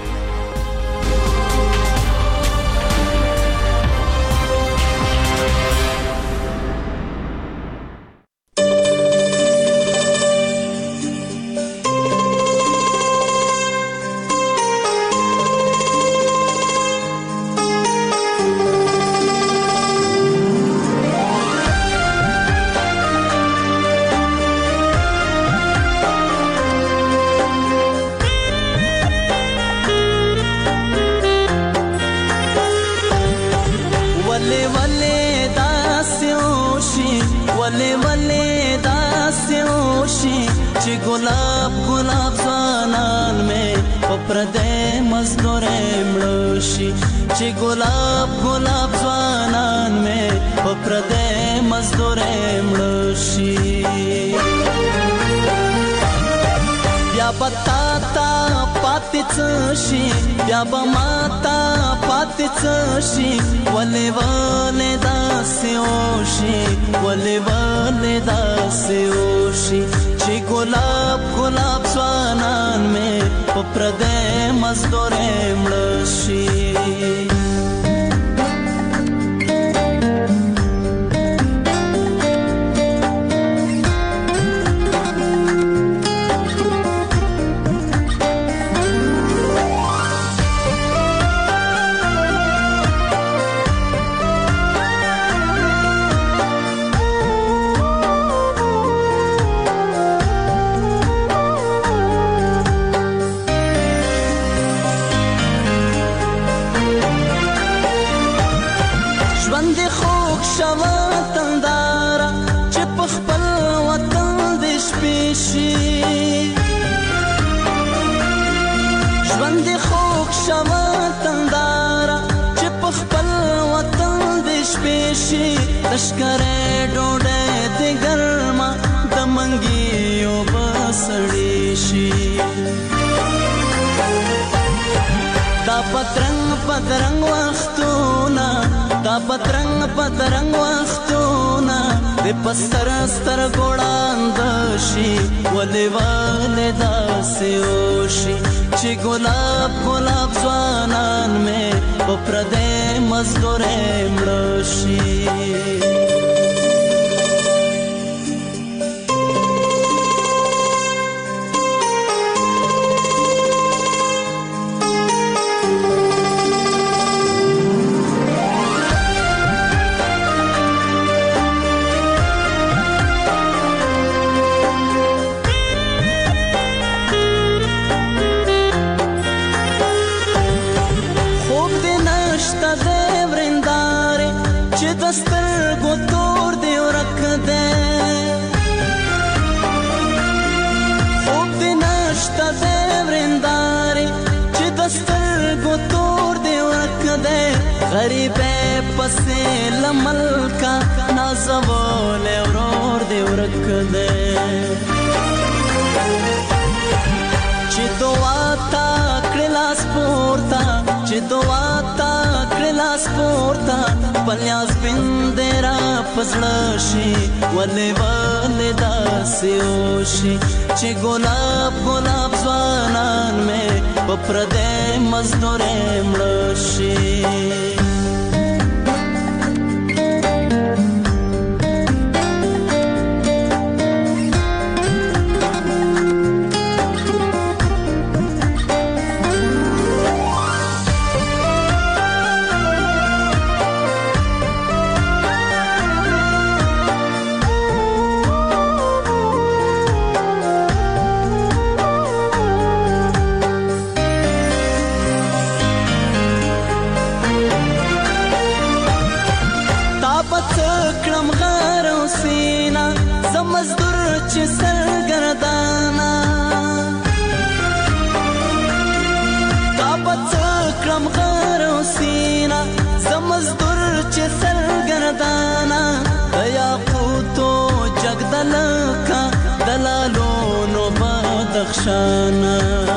بدخشانا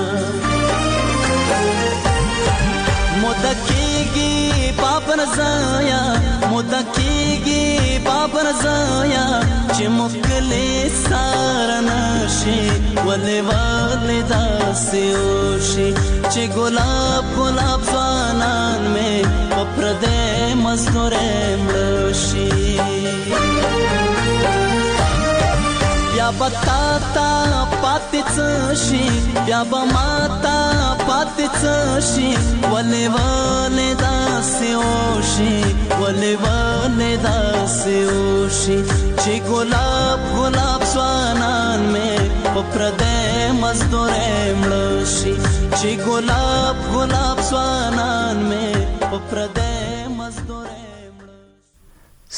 مدکیگی پاپن زایا مدکیگی پاپن زایا چې مکلی سارنش شي ولې ولې داسې وشي چې ګلاب ګلاب ځوانان مې په پردې مزدورې مړه شي بیا به تا ته پاتې څه شي بیا به ما ته پاتې څه شي ولې ولې داسې وشي ولې ولې داسې وشي چې ګلاب ګلاب ځوانان مې په پردې مزدورې مړه شي چې ګلاب ګلاب ځوانان مې په پردې